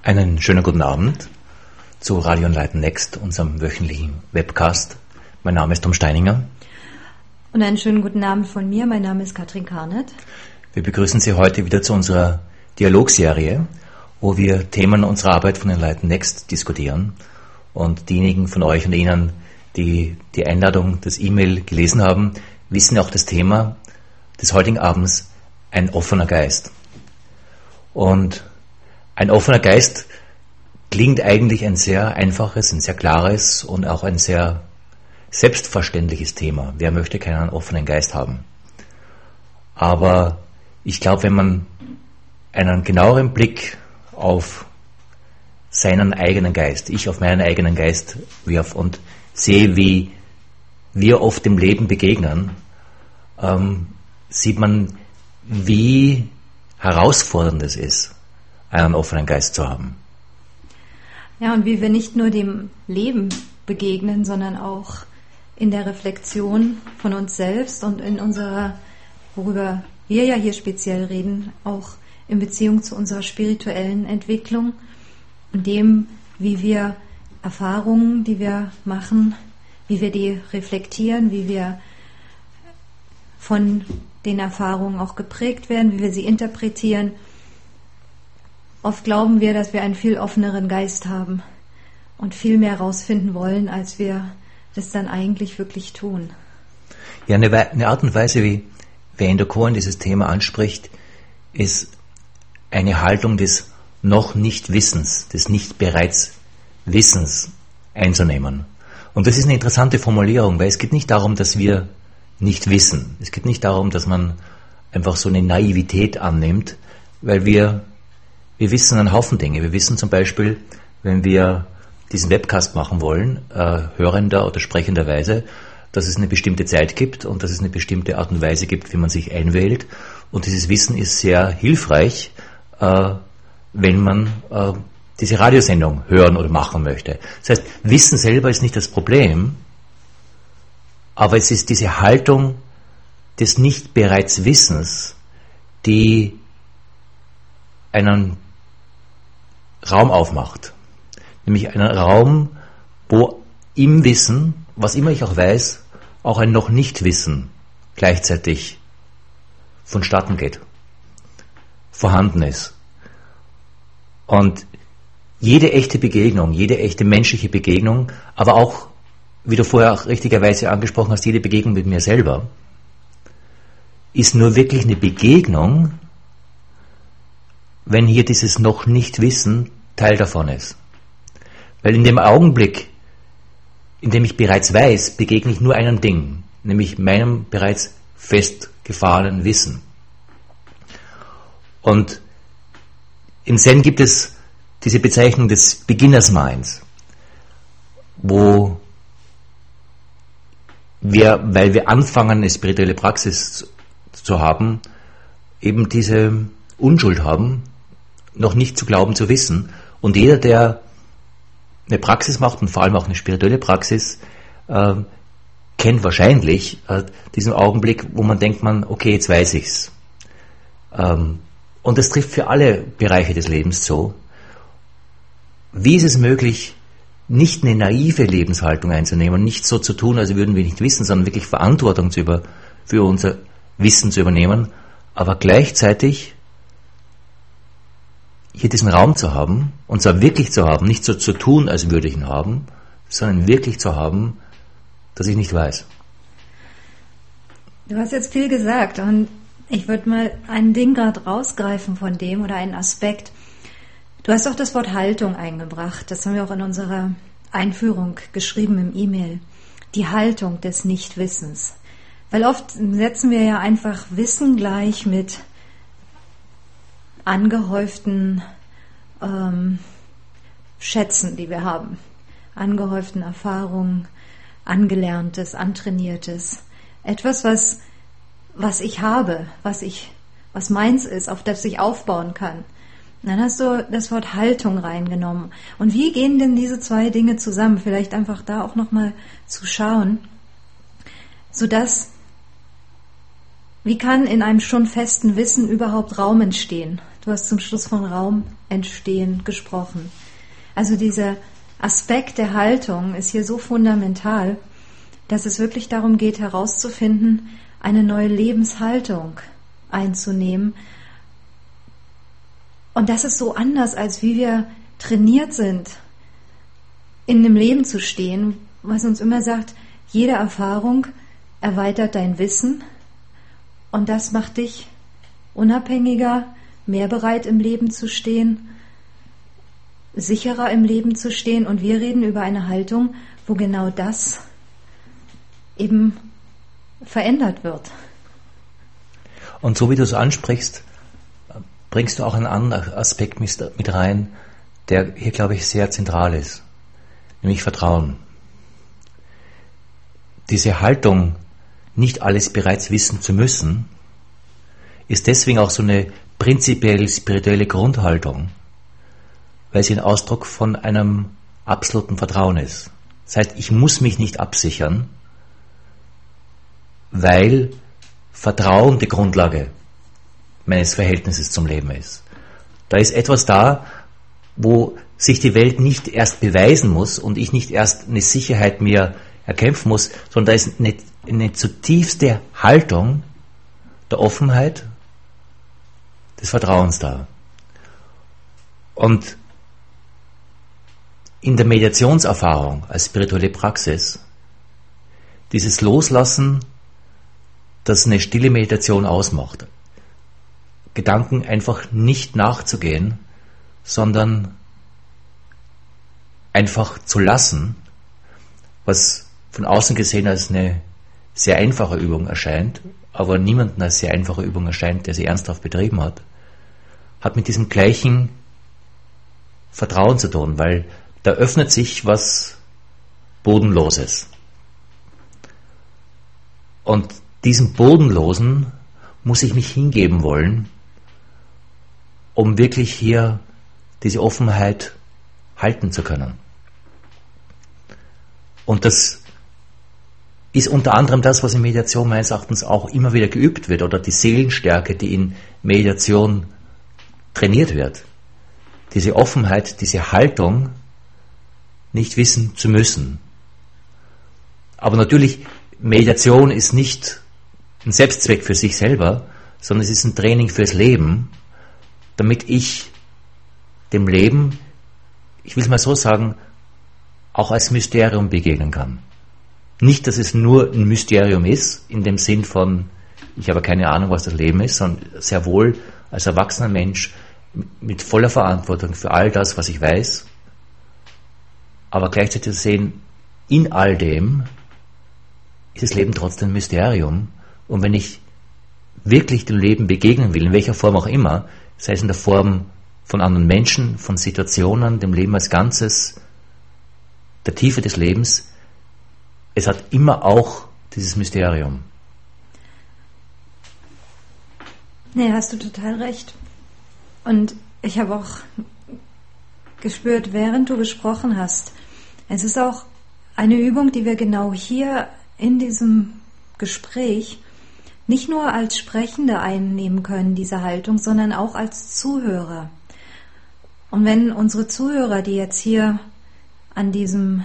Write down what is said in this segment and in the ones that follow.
Einen schönen guten Abend zu Radio Enlighten Next, unserem wöchentlichen Webcast. Mein Name ist Tom Steininger. Und einen schönen guten Abend von mir. Mein Name ist Katrin Karnett. Wir begrüßen Sie heute wieder zu unserer Dialogserie, wo wir Themen unserer Arbeit von Enlighten Next diskutieren. Und diejenigen von euch und Ihnen, die die Einladung, das E-Mail gelesen haben, wissen auch das Thema des heutigen Abends: ein offener Geist. Und ein offener Geist klingt eigentlich ein sehr einfaches, ein sehr klares und auch ein sehr selbstverständliches Thema. Wer möchte keinen offenen Geist haben? Aber ich glaube, wenn man einen genaueren Blick auf seinen eigenen Geist, ich auf meinen eigenen Geist wirf und sehe, wie wir oft im Leben begegnen, sieht man, wie herausfordernd es ist, einen offenen Geist zu haben. Ja, und wie wir nicht nur dem Leben begegnen, sondern auch in der Reflexion von uns selbst und in unserer, worüber wir ja hier speziell reden, auch in Beziehung zu unserer spirituellen Entwicklung und dem, wie wir Erfahrungen, die wir machen, wie wir die reflektieren, wie wir von den Erfahrungen auch geprägt werden, wie wir sie interpretieren. Oft glauben wir, dass wir einen viel offeneren Geist haben und viel mehr herausfinden wollen, als wir das dann eigentlich wirklich tun. Ja, eine Art und Weise, wie Wayne Cohen dieses Thema anspricht, ist eine Haltung des noch nicht Wissens, des nicht bereits Wissens einzunehmen. Und das ist eine interessante Formulierung, weil es geht nicht darum, dass wir nicht wissen. Es geht nicht darum, dass man einfach so eine Naivität annimmt, weil wir wissen einen Haufen Dinge. Wir wissen zum Beispiel, wenn wir diesen Webcast machen wollen, hörender oder sprechenderweise, dass es eine bestimmte Zeit gibt und dass es eine bestimmte Art und Weise gibt, wie man sich einwählt. Und dieses Wissen ist sehr hilfreich, wenn man diese Radiosendung hören oder machen möchte. Das heißt, Wissen selber ist nicht das Problem, aber es ist diese Haltung des nicht bereits Wissens, die einen Raum aufmacht. Nämlich einen Raum, wo im Wissen, was immer ich auch weiß, auch ein noch nicht Wissen gleichzeitig vonstatten geht, vorhanden ist. Und jede echte Begegnung, jede echte menschliche Begegnung, aber auch, wie du vorher auch richtigerweise angesprochen hast, jede Begegnung mit mir selber, ist nur wirklich eine Begegnung, wenn hier dieses noch nicht Wissen Teil davon ist. Weil in dem Augenblick, in dem ich bereits weiß, begegne ich nur einem Ding, nämlich meinem bereits festgefahrenen Wissen. Und im Zen gibt es diese Bezeichnung des Beginners Minds, wo wir, weil wir anfangen, eine spirituelle Praxis zu haben, eben diese Unschuld haben, noch nicht zu glauben zu wissen. Und jeder, der eine Praxis macht und vor allem auch eine spirituelle Praxis, kennt wahrscheinlich diesen Augenblick, wo man denkt, okay, jetzt weiß ich's. Und das trifft für alle Bereiche des Lebens so. Wie ist es möglich, nicht eine naive Lebenshaltung einzunehmen, nicht so zu tun, als würden wir nicht wissen, sondern wirklich Verantwortung für unser Wissen zu übernehmen, aber gleichzeitig hier diesen Raum zu haben, und zwar wirklich zu haben, nicht so zu tun, als würde ich ihn haben, sondern wirklich zu haben, dass ich nicht weiß. Du hast jetzt viel gesagt und ich würde mal ein Ding gerade rausgreifen von dem oder einen Aspekt. Du hast auch das Wort Haltung eingebracht, das haben wir auch in unserer Einführung geschrieben im E-Mail. Die Haltung des Nichtwissens. Weil oft setzen wir ja einfach Wissen gleich mit angehäuften Schätzen, die wir haben, angehäuften Erfahrungen, Angelerntes, Antrainiertes, etwas, was ich habe, was meins ist, auf das ich aufbauen kann. Und dann hast du das Wort Haltung reingenommen. Und wie gehen denn diese zwei Dinge zusammen? Vielleicht einfach da auch nochmal zu schauen, wie kann in einem schon festen Wissen überhaupt Raum entstehen? Du hast zum Schluss von Raum entstehen gesprochen. Also dieser Aspekt der Haltung ist hier so fundamental, dass es wirklich darum geht, herauszufinden, eine neue Lebenshaltung einzunehmen. Und das ist so anders, als wie wir trainiert sind, in dem Leben zu stehen, was uns immer sagt, jede Erfahrung erweitert dein Wissen und das macht dich unabhängiger, mehr bereit im Leben zu stehen, sicherer im Leben zu stehen. Und wir reden über eine Haltung, wo genau das eben verändert wird. Und so wie du es ansprichst, bringst du auch einen anderen Aspekt mit rein, der hier, glaube ich, sehr zentral ist, nämlich Vertrauen. Diese Haltung, nicht alles bereits wissen zu müssen, ist deswegen auch so eine prinzipiell spirituelle Grundhaltung, weil sie ein Ausdruck von einem absoluten Vertrauen ist. Das heißt, ich muss mich nicht absichern, weil Vertrauen die Grundlage meines Verhältnisses zum Leben ist. Da ist etwas da, wo sich die Welt nicht erst beweisen muss und ich nicht erst eine Sicherheit mir erkämpfen muss, sondern da ist eine zutiefste Haltung der Offenheit, des Vertrauens da. Und in der Meditationserfahrung als spirituelle Praxis, dieses Loslassen, das eine stille Meditation ausmacht, Gedanken einfach nicht nachzugehen, sondern einfach zu lassen, was von außen gesehen als eine sehr einfache Übung erscheint, aber niemandem als sehr einfache Übung erscheint, der sie ernsthaft betrieben hat, hat mit diesem gleichen Vertrauen zu tun, weil da öffnet sich was Bodenloses. Und diesem Bodenlosen muss ich mich hingeben wollen, um wirklich hier diese Offenheit halten zu können. Und das ist unter anderem das, was in Meditation meines Erachtens auch immer wieder geübt wird, oder die Seelenstärke, die in Meditation trainiert wird. Diese Offenheit, diese Haltung, nicht wissen zu müssen. Aber natürlich, Meditation ist nicht ein Selbstzweck für sich selber, sondern es ist ein Training fürs Leben, damit ich dem Leben, ich will es mal so sagen, auch als Mysterium begegnen kann. Nicht, dass es nur ein Mysterium ist, in dem Sinn von, ich habe keine Ahnung, was das Leben ist, sondern sehr wohl als erwachsener Mensch mit voller Verantwortung für all das, was ich weiß, aber gleichzeitig zu sehen, in all dem ist das Leben trotzdem ein Mysterium. Und wenn ich wirklich dem Leben begegnen will, in welcher Form auch immer, sei es in der Form von anderen Menschen, von Situationen, dem Leben als Ganzes, der Tiefe des Lebens, es hat immer auch dieses Mysterium. Nee, hast du total recht. Und ich habe auch gespürt, während du gesprochen hast, es ist auch eine Übung, die wir genau hier in diesem Gespräch nicht nur als Sprechende einnehmen können, diese Haltung, sondern auch als Zuhörer. Und wenn unsere Zuhörer, die jetzt hier an diesem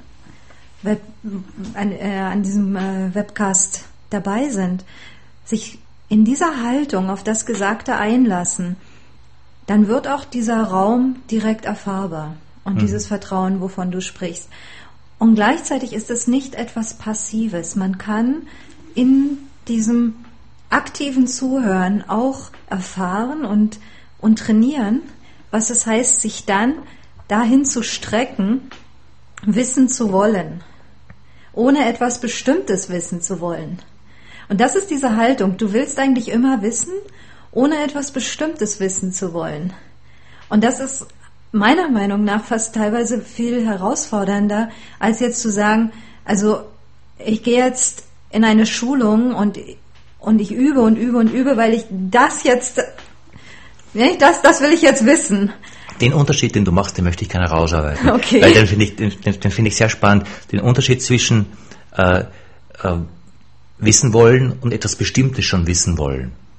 Webcast dabei sind, sich in dieser Haltung auf das Gesagte einlassen, dann wird auch dieser Raum direkt erfahrbar und dieses Vertrauen, wovon du sprichst. Und gleichzeitig ist es nicht etwas Passives. Man kann in diesem aktiven Zuhören auch erfahren und trainieren, was es heißt, sich dann dahin zu strecken, wissen zu wollen, ohne etwas Bestimmtes wissen zu wollen. Und das ist diese Haltung. Du willst eigentlich immer wissen, ohne etwas Bestimmtes wissen zu wollen. Und das ist meiner Meinung nach fast teilweise viel herausfordernder, als jetzt zu sagen, also ich gehe jetzt in eine Schulung und ich übe und übe und übe, weil ich das jetzt, das will ich jetzt wissen. Den Unterschied, den du machst, den möchte ich gerne herausarbeiten. Okay. Weil den finde ich sehr spannend. Den Unterschied zwischen wissen wollen und etwas Bestimmtes schon wissen wollen.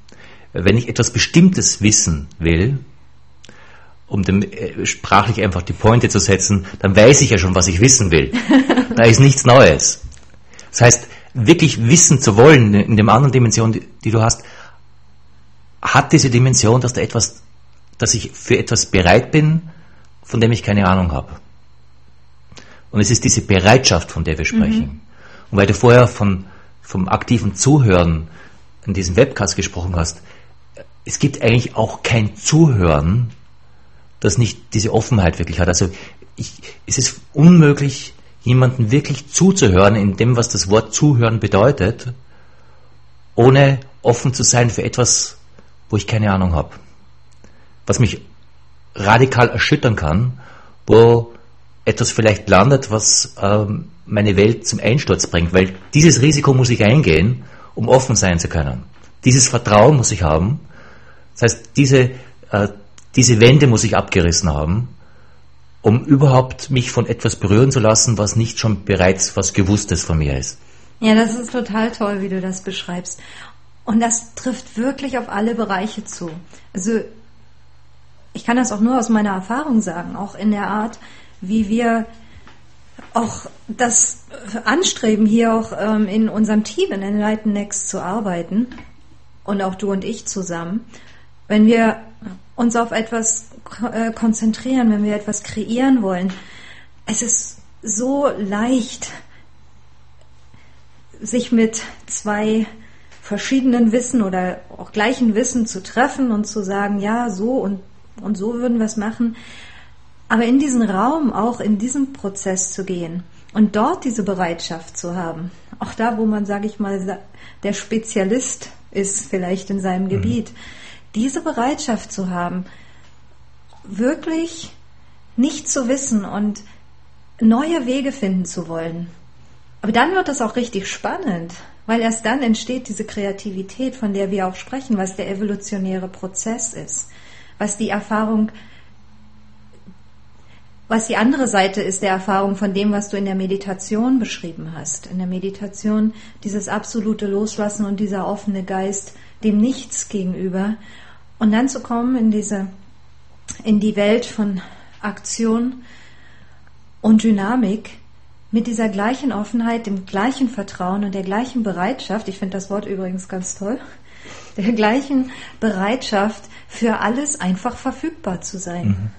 Wenn ich etwas Bestimmtes wissen will, um dem sprachlich einfach die Pointe zu setzen, dann weiß ich ja schon, was ich wissen will. Da ist nichts Neues. Das heißt, wirklich wissen zu wollen in der anderen Dimension, die du hast, hat diese Dimension, dass ich für etwas bereit bin, von dem ich keine Ahnung habe. Und es ist diese Bereitschaft, von der wir sprechen. Und weil du vorher vom aktiven Zuhören in diesem Webcast gesprochen hast, es gibt eigentlich auch kein Zuhören, das nicht diese Offenheit wirklich hat. Also es ist unmöglich, jemanden wirklich zuzuhören in dem, was das Wort Zuhören bedeutet, ohne offen zu sein für etwas, wo ich keine Ahnung habe. Was mich radikal erschüttern kann, wo etwas vielleicht landet, was meine Welt zum Einsturz bringt, weil dieses Risiko muss ich eingehen, um offen sein zu können. Dieses Vertrauen muss ich haben. Das heißt, diese Wände muss ich abgerissen haben, um überhaupt mich von etwas berühren zu lassen, was nicht schon bereits was Gewusstes von mir ist. Ja, das ist total toll, wie du das beschreibst. Und das trifft wirklich auf alle Bereiche zu. Also ich kann das auch nur aus meiner Erfahrung sagen, auch in der Art, wie wir auch das anstreben, hier auch in unserem Team, in Enlighten Next zu arbeiten und auch du und ich zusammen. Wenn wir uns auf etwas konzentrieren, wenn wir etwas kreieren wollen, es ist so leicht, sich mit zwei verschiedenen Wissen oder auch gleichen Wissen zu treffen und zu sagen, ja, so und so würden wir es machen. Aber in diesen Raum, auch in diesen Prozess zu gehen und dort diese Bereitschaft zu haben, auch da, wo man, sage ich mal, der Spezialist ist vielleicht in seinem Gebiet, diese Bereitschaft zu haben, wirklich nicht zu wissen und neue Wege finden zu wollen. Aber dann wird es auch richtig spannend, weil erst dann entsteht diese Kreativität, von der wir auch sprechen, was der evolutionäre Prozess ist, was die Erfahrung, was die andere Seite ist der Erfahrung von dem, was du in der Meditation beschrieben hast. In der Meditation dieses absolute Loslassen und dieser offene Geist dem Nichts gegenüber und dann zu kommen in die Welt von Aktion und Dynamik mit dieser gleichen Offenheit, dem gleichen Vertrauen und der gleichen Bereitschaft, ich finde das Wort übrigens ganz toll, der gleichen Bereitschaft für alles einfach verfügbar zu sein.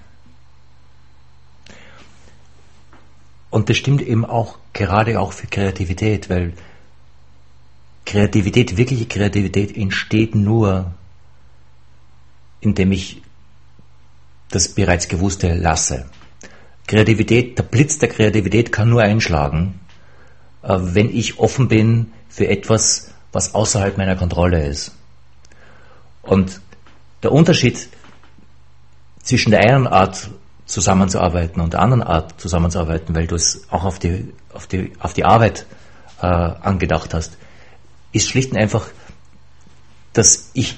Und das stimmt eben auch, gerade auch für Kreativität, weil wirkliche Kreativität entsteht nur, indem ich das bereits Gewusste lasse. Kreativität, der Blitz der Kreativität kann nur einschlagen, wenn ich offen bin für etwas, was außerhalb meiner Kontrolle ist. Und der Unterschied zwischen der einen Art zusammenzuarbeiten und der anderen Art zusammenzuarbeiten, weil du es auch auf die Arbeit angedacht hast, ist schlicht und einfach, dass ich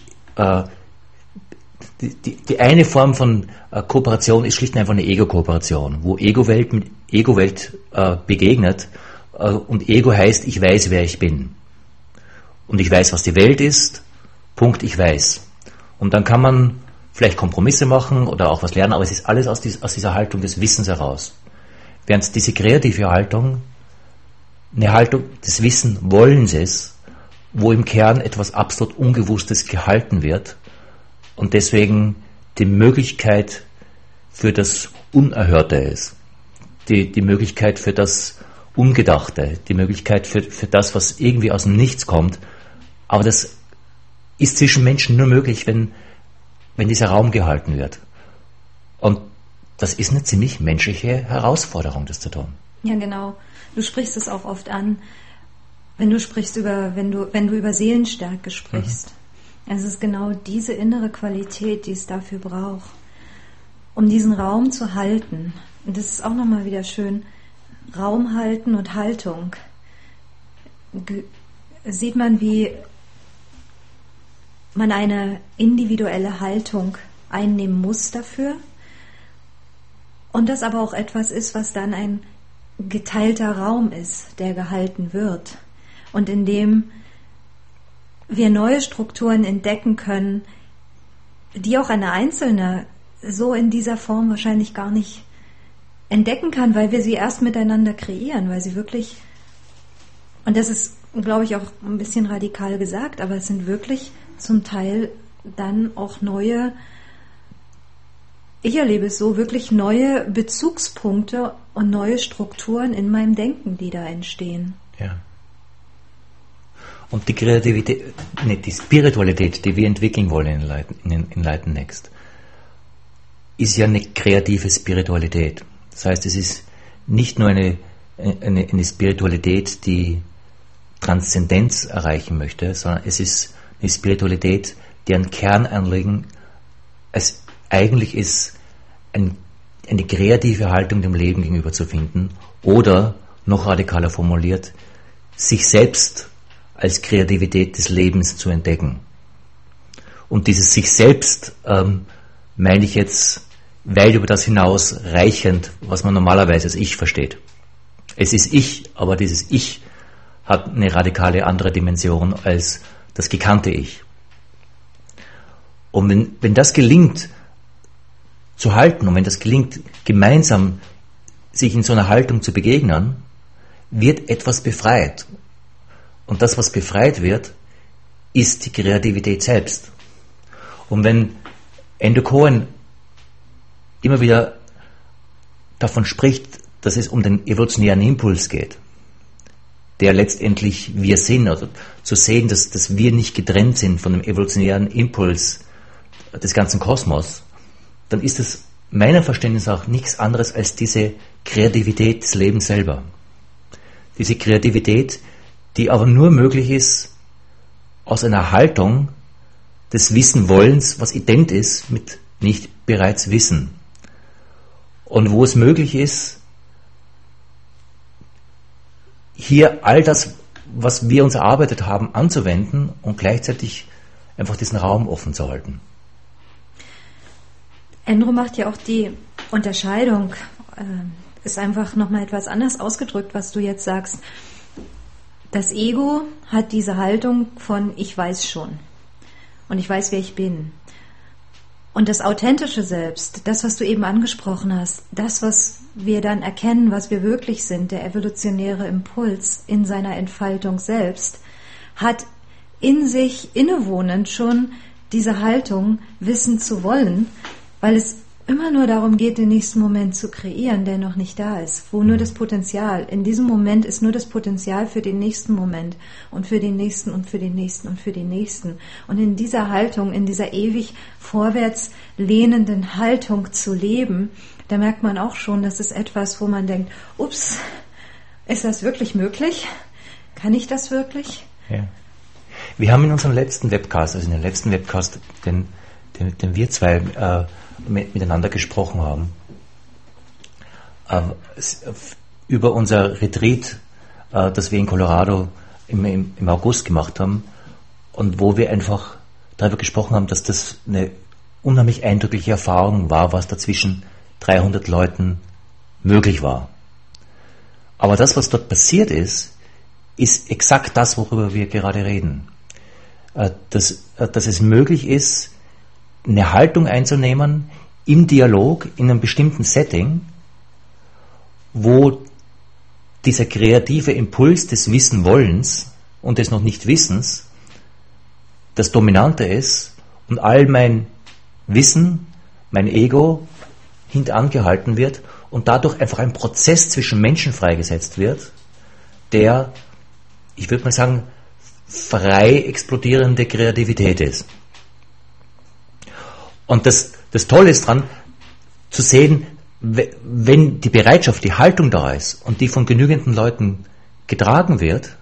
die eine Form von Kooperation ist schlicht und einfach eine Ego-Kooperation, wo Ego-Welt mit Ego-Welt begegnet und Ego heißt, ich weiß, wer ich bin. Und ich weiß, was die Welt ist, Punkt, ich weiß. Und dann kann man vielleicht Kompromisse machen oder auch was lernen, aber es ist alles aus dieser Haltung des Wissens heraus. Während diese kreative Haltung eine Haltung des Wissen-Wollens ist, wo im Kern etwas absolut Ungewusstes gehalten wird und deswegen die Möglichkeit für das Unerhörte ist, die Möglichkeit für das Ungedachte, die Möglichkeit für das, was irgendwie aus dem Nichts kommt. Aber das ist zwischen Menschen nur möglich, wenn dieser Raum gehalten wird. Und das ist eine ziemlich menschliche Herausforderung, das zu tun. Ja, genau. Du sprichst es auch oft an, wenn du über Seelenstärke sprichst. Es ist genau diese innere Qualität, die es dafür braucht, um diesen Raum zu halten. Und das ist auch nochmal wieder schön. Raum halten und Haltung. Sieht man, wie man eine individuelle Haltung einnehmen muss dafür und das aber auch etwas ist, was dann ein geteilter Raum ist, der gehalten wird und in dem wir neue Strukturen entdecken können, die auch eine Einzelne so in dieser Form wahrscheinlich gar nicht entdecken kann, weil wir sie erst miteinander kreieren, weil sie wirklich, und das ist, glaube ich, auch ein bisschen radikal gesagt, aber es sind wirklich zum Teil dann auch neue, ich erlebe es so, wirklich neue Bezugspunkte und neue Strukturen in meinem Denken, die da entstehen. Ja. Und die Kreativität, die Spiritualität, die wir entwickeln wollen in Light Next, ist ja eine kreative Spiritualität. Das heißt, es ist nicht nur eine Spiritualität, die Transzendenz erreichen möchte, sondern es ist eine Spiritualität, deren Kernanliegen es eigentlich ist, eine kreative Haltung dem Leben gegenüber zu finden oder, noch radikaler formuliert, sich selbst als Kreativität des Lebens zu entdecken. Und dieses sich selbst meine ich jetzt weit über das hinaus reichend, was man normalerweise als Ich versteht. Es ist Ich, aber dieses Ich hat eine radikale andere Dimension als das gekannte Ich. Und wenn das gelingt zu halten und wenn das gelingt, gemeinsam sich in so einer Haltung zu begegnen, wird etwas befreit. Und das, was befreit wird, ist die Kreativität selbst. Und wenn Endo Cohen immer wieder davon spricht, dass es um den evolutionären Impuls geht, der letztendlich wir sind, also zu sehen, dass wir nicht getrennt sind von dem evolutionären Impuls des ganzen Kosmos, dann ist es meiner Verständnis auch nichts anderes als diese Kreativität des Lebens selber. Diese Kreativität, die aber nur möglich ist aus einer Haltung des Wissenwollens, was ident ist mit nicht bereits Wissen. Und wo es möglich ist, hier all das, was wir uns erarbeitet haben, anzuwenden und gleichzeitig einfach diesen Raum offen zu halten. Endo macht ja auch die Unterscheidung, ist einfach nochmal etwas anders ausgedrückt, was du jetzt sagst. Das Ego hat diese Haltung von ich weiß schon und ich weiß, wer ich bin. Und das authentische Selbst, das, was du eben angesprochen hast, das, was wir dann erkennen, was wir wirklich sind, der evolutionäre Impuls in seiner Entfaltung selbst, hat in sich innewohnend schon diese Haltung, wissen zu wollen, weil es immer nur darum geht, den nächsten Moment zu kreieren, der noch nicht da ist, wo nur das Potenzial, in diesem Moment ist nur das Potenzial für den nächsten Moment und für den nächsten und für den nächsten und für den nächsten. Und in dieser Haltung, in dieser ewig vorwärts lehnenden Haltung zu leben, da merkt man auch schon, das ist etwas, wo man denkt, ups, ist das wirklich möglich? Kann ich das wirklich? Ja. Wir haben in unserem letzten Webcast, also in dem letzten Webcast, den wir zwei miteinander gesprochen haben, über unser Retreat, das wir in Colorado im August gemacht haben und wo wir einfach darüber gesprochen haben, dass das eine unheimlich eindrückliche Erfahrung war, was da zwischen 300 Leuten möglich war. Aber das, was dort passiert ist exakt das, worüber wir gerade reden. Dass es möglich ist, eine Haltung einzunehmen im Dialog, in einem bestimmten Setting, wo dieser kreative Impuls des Wissenwollens und des noch nicht Wissens das Dominante ist und all mein Wissen, mein Ego hintangehalten wird und dadurch einfach ein Prozess zwischen Menschen freigesetzt wird, der, ich würde mal sagen, frei explodierende Kreativität ist. Und das Tolle ist dran, zu sehen, wenn die Bereitschaft, die Haltung da ist und die von genügenden Leuten getragen wird,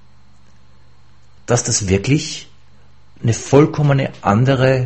dass das wirklich eine vollkommene andere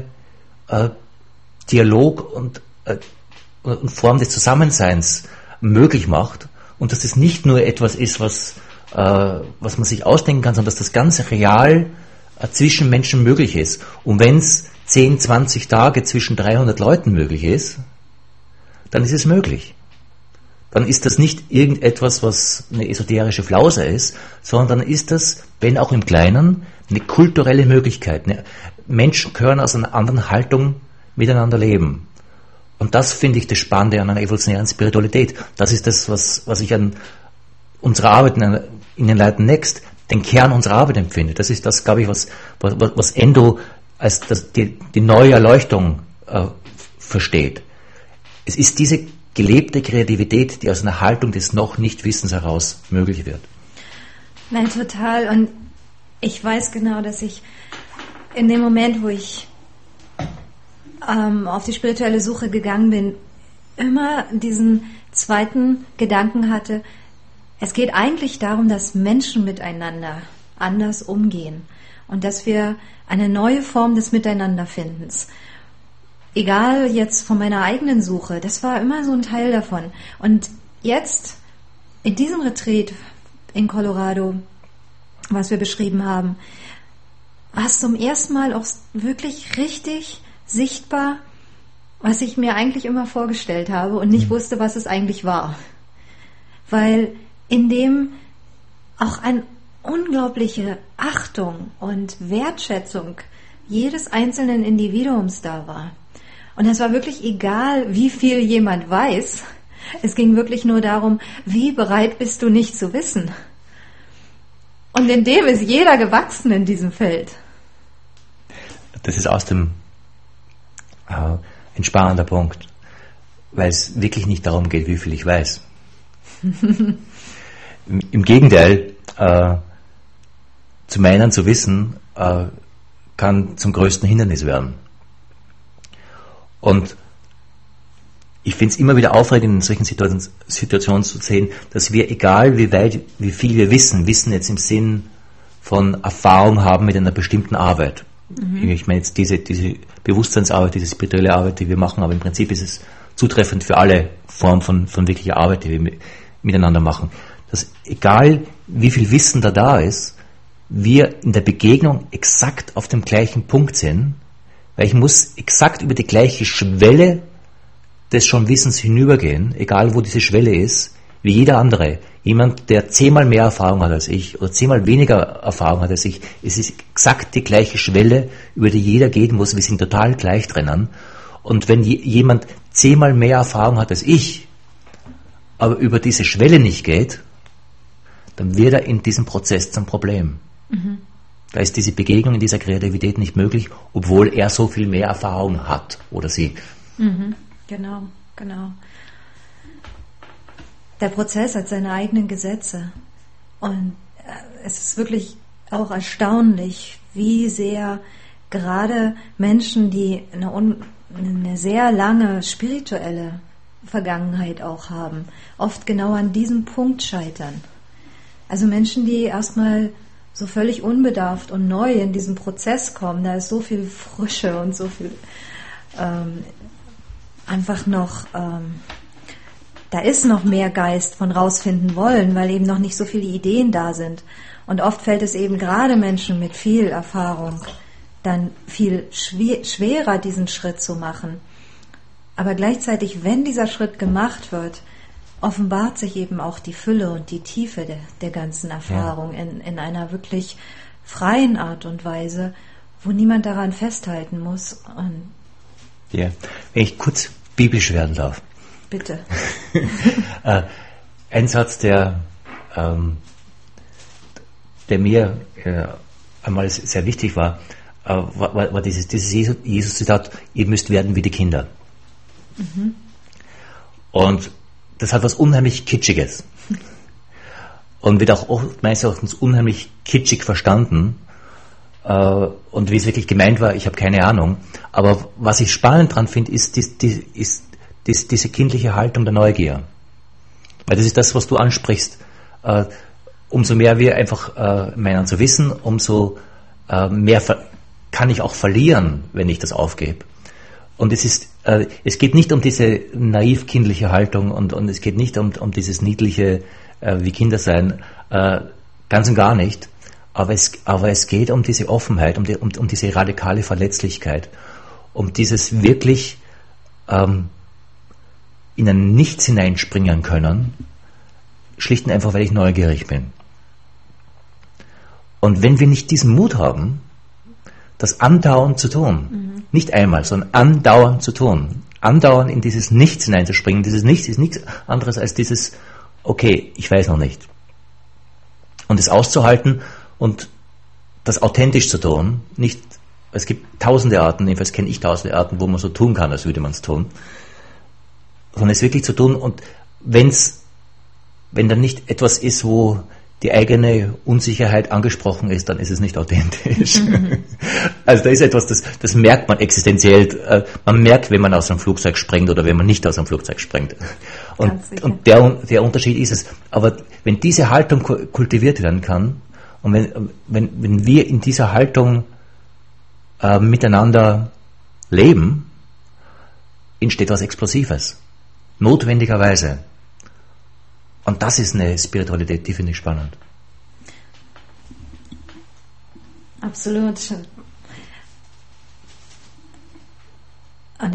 Dialog und Form des Zusammenseins möglich macht und dass das nicht nur etwas ist, was man sich ausdenken kann, sondern dass das ganz real zwischen Menschen möglich ist. Und wenn es 10, 20 Tage zwischen 300 Leuten möglich ist, dann ist es möglich. dann ist das nicht irgendetwas, was eine esoterische Flause ist, sondern dann ist das, wenn auch im Kleinen, eine kulturelle Möglichkeit. Menschen können aus einer anderen Haltung miteinander leben. Und das finde ich das Spannende an einer evolutionären Spiritualität. Das ist das, was ich an unserer Arbeit in den Leiten Next, den Kern unserer Arbeit empfinde. Das ist das, glaube ich, was Endo als die neue Erleuchtung versteht. Es ist diese gelebte Kreativität, die aus einer Haltung des Noch-Nicht-Wissens heraus möglich wird. Nein, total. Und ich weiß genau, dass ich in dem Moment, wo ich auf die spirituelle Suche gegangen bin, immer diesen zweiten Gedanken hatte, es geht eigentlich darum, dass Menschen miteinander anders umgehen und dass wir eine neue Form des Miteinanderfindens. Egal jetzt von meiner eigenen Suche, das war immer so ein Teil davon. Und jetzt, in diesem Retreat in Colorado, was wir beschrieben haben, war es zum ersten Mal auch wirklich richtig sichtbar, was ich mir eigentlich immer vorgestellt habe und nicht wusste, was es eigentlich war. Weil in dem auch eine unglaubliche Achtung und Wertschätzung jedes einzelnen Individuums da war. Und es war wirklich egal, wie viel jemand weiß. Es ging wirklich nur darum, wie bereit bist du nicht zu wissen. Und in dem ist jeder gewachsen in diesem Feld. Das ist aus dem ein spannender Punkt, weil es wirklich nicht darum geht, wie viel ich weiß. Im Gegenteil, zu meinen zu wissen, kann zum größten Hindernis werden. Und ich finde es immer wieder aufregend, in solchen Situationen zu sehen, dass wir, egal wie viel wir wissen jetzt im Sinn von Erfahrung haben mit einer bestimmten Arbeit. Ich meine jetzt diese Bewusstseinsarbeit, diese spirituelle Arbeit, die wir machen, aber im Prinzip ist es zutreffend für alle Formen von wirklicher Arbeit, die wir miteinander machen. Dass egal wie viel Wissen da ist, wir in der Begegnung exakt auf dem gleichen Punkt sind, weil ich muss exakt über die gleiche Schwelle des schon Wissens hinübergehen, egal wo diese Schwelle ist, wie jeder andere. Jemand, der 10-mal mehr Erfahrung hat als ich oder 10-mal weniger Erfahrung hat als ich, es ist exakt die gleiche Schwelle, über die jeder gehen muss. Wir sind total gleich drinnen. Und wenn jemand 10-mal mehr Erfahrung hat als ich, aber über diese Schwelle nicht geht, dann wird er in diesem Prozess zum Problem. Mhm. Da ist diese Begegnung in dieser Kreativität nicht möglich, obwohl er so viel mehr Erfahrung hat oder sie. Mhm. Genau. Der Prozess hat seine eigenen Gesetze. Und es ist wirklich auch erstaunlich, wie sehr gerade Menschen, die eine sehr lange spirituelle Vergangenheit auch haben, oft genau an diesem Punkt scheitern. Also Menschen, die erstmal so völlig unbedarft und neu in diesen Prozess kommen, da ist so viel Frische und so viel einfach noch, da ist noch mehr Geist von rausfinden wollen, weil eben noch nicht so viele Ideen da sind. Und oft fällt es eben gerade Menschen mit viel Erfahrung dann viel schwerer, diesen Schritt zu machen. Aber gleichzeitig, wenn dieser Schritt gemacht wird, offenbart sich eben auch die Fülle und die Tiefe der ganzen Erfahrung in einer wirklich freien Art und Weise, wo niemand daran festhalten muss. Und ja, wenn ich kurz biblisch werden darf. Bitte. Ein Satz, der mir einmal sehr wichtig war dieses Jesus-Zitat, ihr müsst werden wie die Kinder. Mhm. Und das hat was unheimlich Kitschiges. Und wird auch oft meines Erachtens unheimlich kitschig verstanden. Und wie es wirklich gemeint war, ich habe keine Ahnung. Aber was ich spannend dran finde, ist diese kindliche Haltung der Neugier. Weil das ist das, was du ansprichst. Umso mehr wir einfach meinen zu wissen, umso mehr kann ich auch verlieren, wenn ich das aufgebe. Und es geht nicht um diese naiv-kindliche Haltung und es geht nicht um dieses niedliche wie Kinder sein, ganz und gar nicht. Aber es geht um diese Offenheit, um diese radikale Verletzlichkeit, um dieses wirklich in ein Nichts hineinspringen können, schlicht und einfach, weil ich neugierig bin. Und wenn wir nicht diesen Mut haben, das andauernd zu tun, nicht einmal, sondern andauernd zu tun, andauernd in dieses Nichts hineinzuspringen, dieses Nichts ist nichts anderes als dieses, okay, ich weiß noch nicht. Und es auszuhalten und das authentisch zu tun, nicht, es gibt tausende Arten, jedenfalls kenne ich tausende Arten, wo man so tun kann, als würde man es tun, sondern es wirklich zu tun, und wenn dann nicht etwas ist, wo die eigene Unsicherheit angesprochen ist, dann ist es nicht authentisch. Also da ist etwas, das merkt man existenziell. Man merkt, wenn man aus einem Flugzeug springt oder wenn man nicht aus einem Flugzeug springt. Und der Unterschied ist es. Aber wenn diese Haltung kultiviert werden kann, und wenn wir in dieser Haltung miteinander leben, entsteht was Explosives. Notwendigerweise. Und das ist eine Spiritualität, die finde ich spannend. Absolut. Und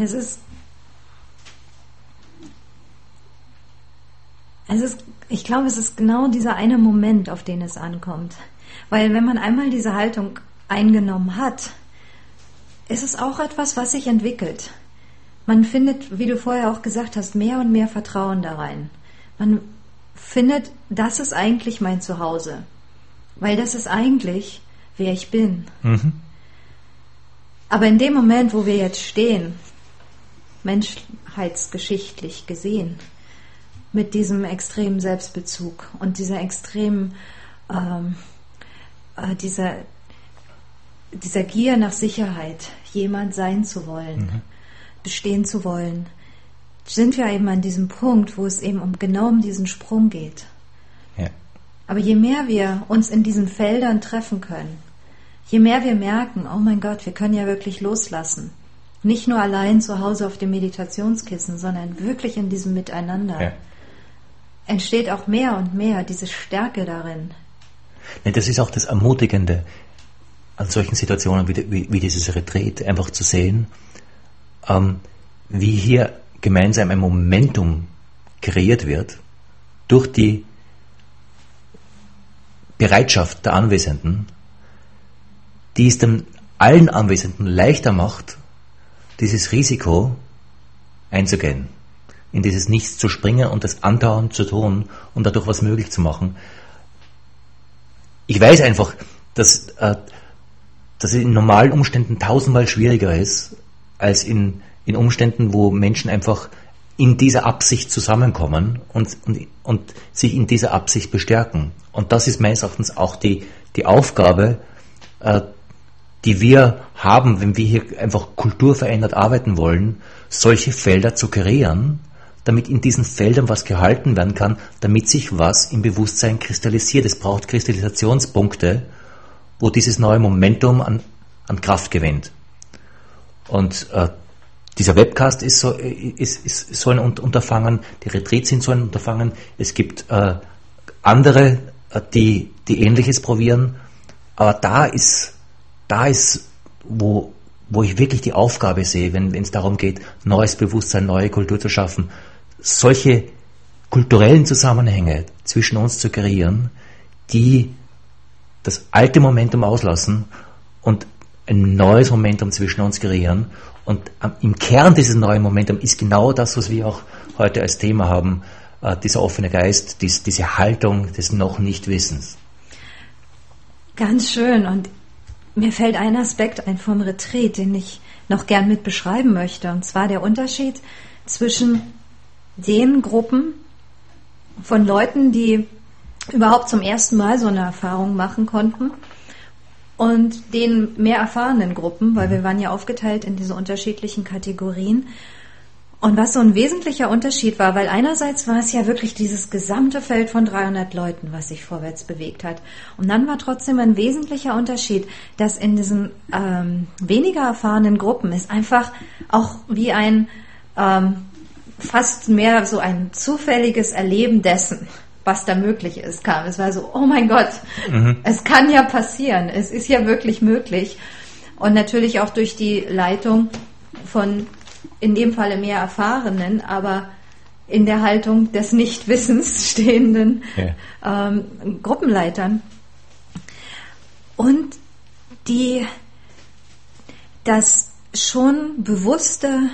ich glaube, es ist genau dieser eine Moment, auf den es ankommt. Weil wenn man einmal diese Haltung eingenommen hat, ist es auch etwas, was sich entwickelt. Man findet, wie du vorher auch gesagt hast, mehr und mehr Vertrauen da rein. Man findet, das ist eigentlich mein Zuhause. Weil das ist eigentlich, wer ich bin. Mhm. Aber in dem Moment, wo wir jetzt stehen, menschheitsgeschichtlich gesehen, mit diesem extremen Selbstbezug und dieser extremen, dieser Gier nach Sicherheit, jemand sein zu wollen, bestehen zu wollen, sind wir eben an diesem Punkt, wo es eben genau um diesen Sprung geht. Ja. Aber je mehr wir uns in diesen Feldern treffen können, je mehr wir merken, oh mein Gott, wir können ja wirklich loslassen. Nicht nur allein zu Hause auf dem Meditationskissen, sondern wirklich in diesem Miteinander. Entsteht auch mehr und mehr diese Stärke darin. Das ist auch das Ermutigende an solchen Situationen wie dieses Retreat, einfach zu sehen, wie hier gemeinsam ein Momentum kreiert wird durch die Bereitschaft der Anwesenden, die es dann allen Anwesenden leichter macht, dieses Risiko einzugehen, in dieses Nichts zu springen und das andauernd zu tun und dadurch was möglich zu machen. Ich weiß einfach, dass es in normalen Umständen tausendmal schwieriger ist, als in Umständen, wo Menschen einfach in dieser Absicht zusammenkommen und sich in dieser Absicht bestärken. Und das ist meines Erachtens auch die Aufgabe, die wir haben, wenn wir hier einfach kulturverändert arbeiten wollen, solche Felder zu kreieren, damit in diesen Feldern was gehalten werden kann, damit sich was im Bewusstsein kristallisiert. Es braucht Kristallisationspunkte, wo dieses neue Momentum an Kraft gewinnt. Und dieser Webcast ist so ein Unterfangen, die Retreats sind so ein Unterfangen. Es gibt andere, die Ähnliches probieren, aber da ist, wo ich wirklich die Aufgabe sehe, wenn es darum geht, neues Bewusstsein, neue Kultur zu schaffen, solche kulturellen Zusammenhänge zwischen uns zu kreieren, die das alte Momentum auslassen und ein neues Momentum zwischen uns kreieren. Und im Kern dieses neuen Momentum ist genau das, was wir auch heute als Thema haben, dieser offene Geist, diese Haltung des Noch-Nicht-Wissens. Ganz schön. Und mir fällt ein Aspekt ein vom Retreat, den ich noch gern mit beschreiben möchte. Und zwar der Unterschied zwischen den Gruppen von Leuten, die überhaupt zum ersten Mal so eine Erfahrung machen konnten, und den mehr erfahrenen Gruppen, weil wir waren ja aufgeteilt in diese unterschiedlichen Kategorien. Und was so ein wesentlicher Unterschied war, weil einerseits war es ja wirklich dieses gesamte Feld von 300 Leuten, was sich vorwärts bewegt hat. Und dann war trotzdem ein wesentlicher Unterschied, dass in diesen weniger erfahrenen Gruppen es einfach auch wie ein fast mehr so ein zufälliges Erleben dessen, was da möglich ist, kam. Es war so, oh mein Gott, es kann ja passieren, es ist ja wirklich möglich. Und natürlich auch durch die Leitung von, in dem Falle mehr Erfahrenen, aber in der Haltung des Nichtwissens stehenden Gruppenleitern. Und das schon bewusste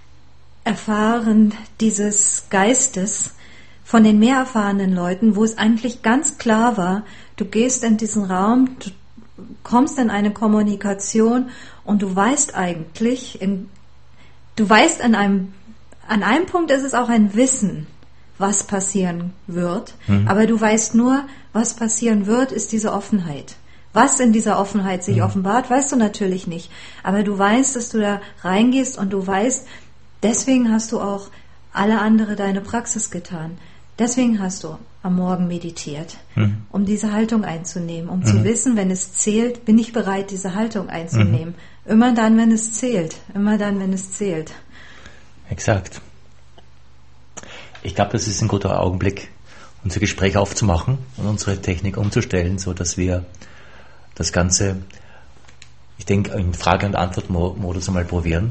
Erfahren dieses Geistes von den mehr erfahrenen Leuten, wo es eigentlich ganz klar war, du gehst in diesen Raum, du kommst in eine Kommunikation und du weißt eigentlich, an einem Punkt ist es auch ein Wissen, was passieren wird, aber du weißt nur, was passieren wird, ist diese Offenheit. Was in dieser Offenheit sich offenbart, weißt du natürlich nicht. Aber du weißt, dass du da reingehst und du weißt, deswegen hast du auch alle andere deine Praxis getan. Deswegen hast du am Morgen meditiert, um diese Haltung einzunehmen, um zu wissen, wenn es zählt, bin ich bereit, diese Haltung einzunehmen. Immer dann, wenn es zählt. Immer dann, wenn es zählt. Exakt. Ich glaube, das ist ein guter Augenblick, unser Gespräch aufzumachen und unsere Technik umzustellen, so dass wir das Ganze, ich denke, in Frage- und Antwortmodus einmal probieren.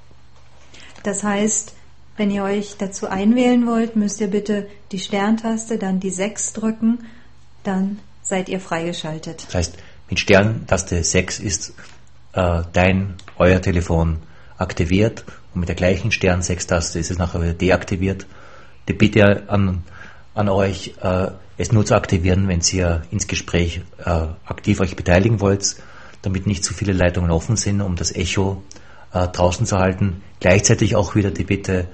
Das heißt, wenn ihr euch dazu einwählen wollt, müsst ihr bitte die Sterntaste, dann die 6 drücken, dann seid ihr freigeschaltet. Das heißt, mit Sterntaste 6 ist euer Telefon aktiviert und mit der gleichen Stern-6-Taste ist es nachher wieder deaktiviert. Die Bitte an euch, es nur zu aktivieren, wenn ihr ins Gespräch aktiv euch beteiligen wollt, damit nicht zu viele Leitungen offen sind, um das Echo draußen zu halten. Gleichzeitig auch wieder die Bitte,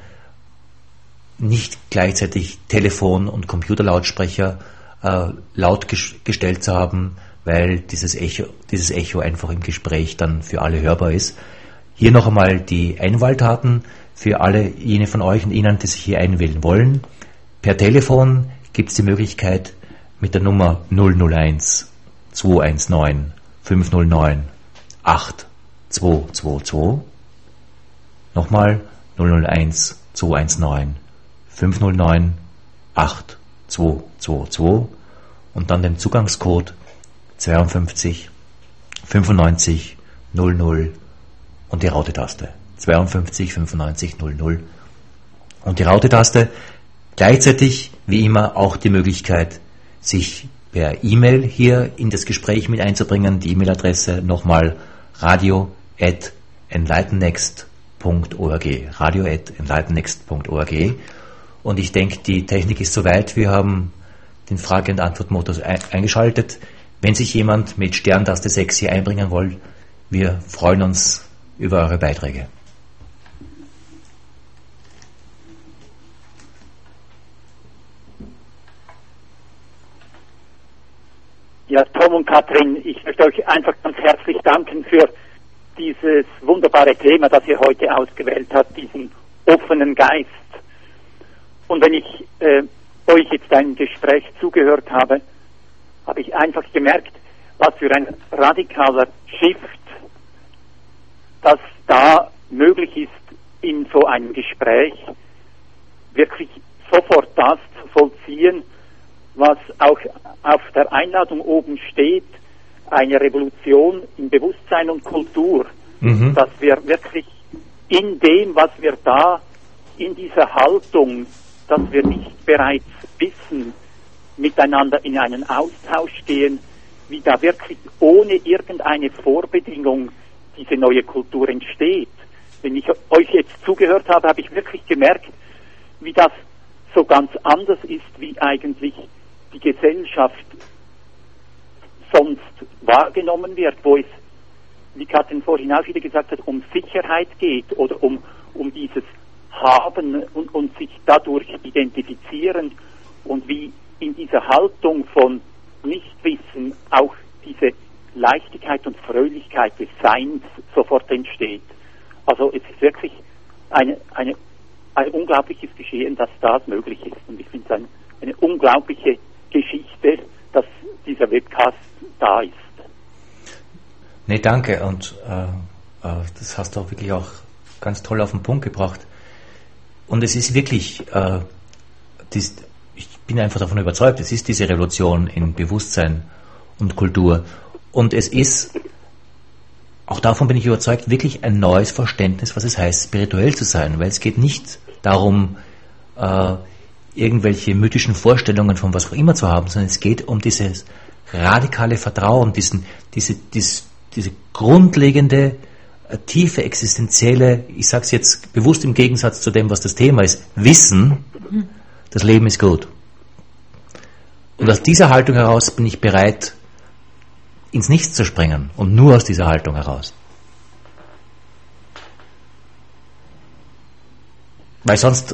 nicht gleichzeitig Telefon- und Computerlautsprecher laut gestellt zu haben, weil dieses Echo einfach im Gespräch dann für alle hörbar ist. Hier noch einmal die Einwahldaten für alle jene von euch und Ihnen, die sich hier einwählen wollen. Per Telefon gibt es die Möglichkeit mit der Nummer 001 219 509 8222. Nochmal 001 219 509 8222 und dann den Zugangscode 52 95 00 und die Raute-Taste. 52 95 00 und die Raute-Taste. Gleichzeitig, wie immer, auch die Möglichkeit, sich per E-Mail hier in das Gespräch mit einzubringen. Die E-Mail-Adresse nochmal radio@enlightennext.org. radio@enlightennext.org. Und ich denke, die Technik ist soweit. Wir haben den Frage- und Antwortmodus eingeschaltet. Wenn sich jemand mit Sterntaste 6 hier einbringen will, wir freuen uns über eure Beiträge. Ja, Tom und Katrin, ich möchte euch einfach ganz herzlich danken für dieses wunderbare Thema, das ihr heute ausgewählt habt, diesen offenen Geist. Und wenn ich euch jetzt ein Gespräch zugehört habe, habe ich einfach gemerkt, was für ein radikaler Shift, das da möglich ist in so einem Gespräch, wirklich sofort das zu vollziehen, was auch auf der Einladung oben steht, eine Revolution in Bewusstsein und Kultur, dass wir wirklich in dem, was wir da, in dieser Haltung, dass wir nicht bereits wissen, miteinander in einen Austausch stehen, wie da wirklich ohne irgendeine Vorbedingung diese neue Kultur entsteht. Wenn ich euch jetzt zugehört habe, habe ich wirklich gemerkt, wie das so ganz anders ist, wie eigentlich die Gesellschaft sonst wahrgenommen wird, wo es, wie Katrin vorhin auch wieder gesagt hat, um Sicherheit geht oder um dieses Haben und sich dadurch identifizieren und wie in dieser Haltung von Nichtwissen auch diese Leichtigkeit und Fröhlichkeit des Seins sofort entsteht. Also es ist wirklich ein unglaubliches Geschehen, dass das möglich ist. Und ich finde es eine unglaubliche Geschichte, dass dieser Webcast da ist. Nee, danke. Und das hast du auch wirklich auch ganz toll auf den Punkt gebracht. Und es ist wirklich, ich bin einfach davon überzeugt, es ist diese Revolution in Bewusstsein und Kultur. Und es ist, auch davon bin ich überzeugt, wirklich ein neues Verständnis, was es heißt, spirituell zu sein. Weil es geht nicht darum, irgendwelche mythischen Vorstellungen von was auch immer zu haben, sondern es geht um dieses radikale Vertrauen, diese grundlegende, tiefe, existenzielle, ich sage es jetzt bewusst im Gegensatz zu dem, was das Thema ist, Wissen, das Leben ist gut. Und aus dieser Haltung heraus bin ich bereit, ins Nichts zu springen und nur aus dieser Haltung heraus. Weil sonst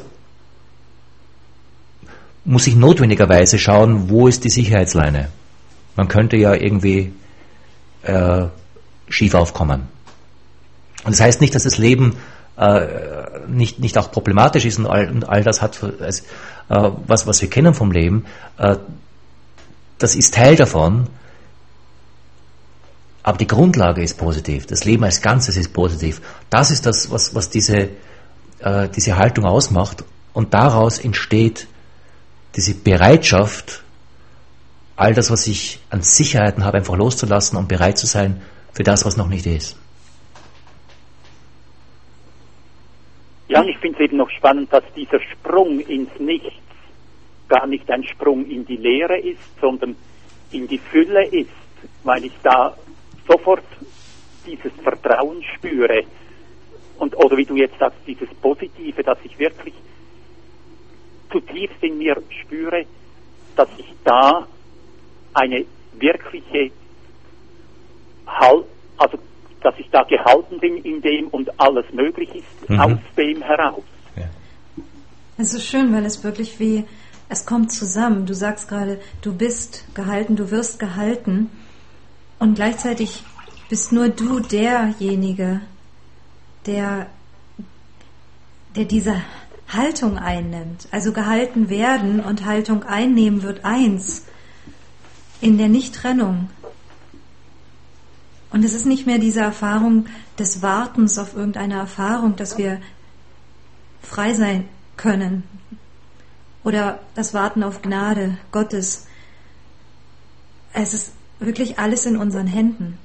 muss ich notwendigerweise schauen, wo ist die Sicherheitsleine. Man könnte ja irgendwie schief aufkommen. Und das heißt nicht, dass das Leben nicht auch problematisch ist und all das hat, was wir kennen vom Leben, das ist Teil davon, aber die Grundlage ist positiv. Das Leben als Ganzes ist positiv. Das ist das, was diese Haltung ausmacht. Und daraus entsteht diese Bereitschaft, all das, was ich an Sicherheiten habe, einfach loszulassen und bereit zu sein für das, was noch nicht ist. Ja, und ich finde es eben noch spannend, dass dieser Sprung ins Nichts gar nicht ein Sprung in die Leere ist, sondern in die Fülle ist, weil ich da sofort dieses Vertrauen spüre und oder wie du jetzt sagst, dieses Positive, dass ich wirklich zutiefst in mir spüre, dass ich da eine wirkliche also dass ich da gehalten bin in dem und alles möglich ist aus dem heraus. Ja. Es ist schön, weil es wirklich es kommt zusammen. Du sagst gerade, du bist gehalten, du wirst gehalten und gleichzeitig bist nur du derjenige, der diese Haltung einnimmt. Also gehalten werden und Haltung einnehmen wird eins in der Nichttrennung. Und es ist nicht mehr diese Erfahrung des Wartens auf irgendeine Erfahrung, dass wir frei sein können. Oder das Warten auf Gnade Gottes. Es ist wirklich alles in unseren Händen.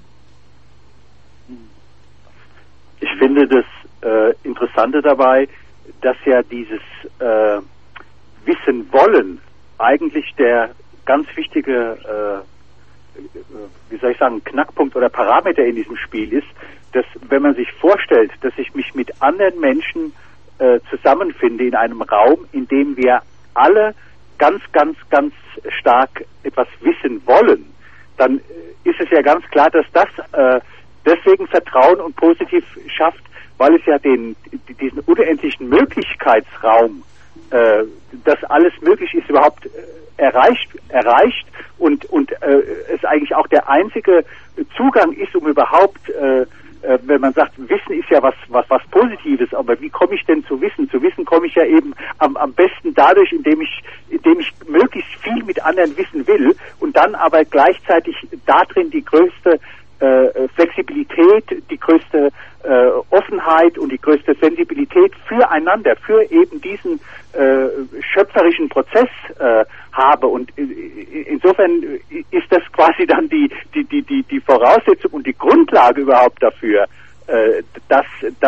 Ich finde das Interessante dabei, dass ja dieses Wissen wollen eigentlich der ganz wichtige Knackpunkt oder Parameter in diesem Spiel ist, dass wenn man sich vorstellt, dass ich mich mit anderen Menschen zusammenfinde in einem Raum, in dem wir alle ganz, ganz, ganz stark etwas wissen wollen, dann ist es ja ganz klar, dass das deswegen Vertrauen und positiv schafft, weil es ja diesen unendlichen Möglichkeitsraum, dass alles möglich ist, überhaupt erreicht und es eigentlich auch der einzige Zugang ist, um überhaupt, wenn man sagt, Wissen ist ja was Positives, aber wie komme ich denn zu Wissen? Zu Wissen komme ich ja eben am besten dadurch, indem ich möglichst viel mit anderen wissen will und dann aber gleichzeitig darin die größte Flexibilität, die größte Offenheit und die größte Sensibilität füreinander, für eben diesen schöpferischen Prozess habe. Und insofern ist das quasi dann die Voraussetzung und die Grundlage überhaupt dafür, dass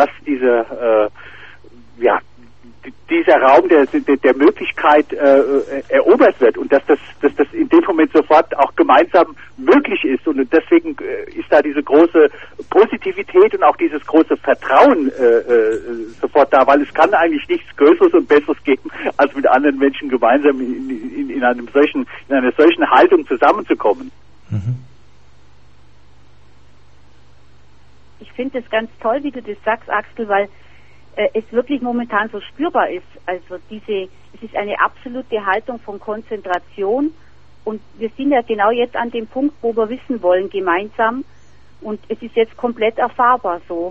dieser Raum der Möglichkeit erobert wird und dass das in dem Moment sofort auch gemeinsam möglich ist. Und deswegen ist da diese große Positivität und auch dieses große Vertrauen sofort da, weil es kann eigentlich nichts Größeres und Besseres geben, als mit anderen Menschen gemeinsam in einer solchen Haltung zusammenzukommen. Mhm. Ich finde es ganz toll, wie du das sagst, Axel, weil es wirklich momentan so spürbar ist. Also es ist eine absolute Haltung von Konzentration und wir sind ja genau jetzt an dem Punkt, wo wir wissen wollen, gemeinsam, und es ist jetzt komplett erfahrbar so.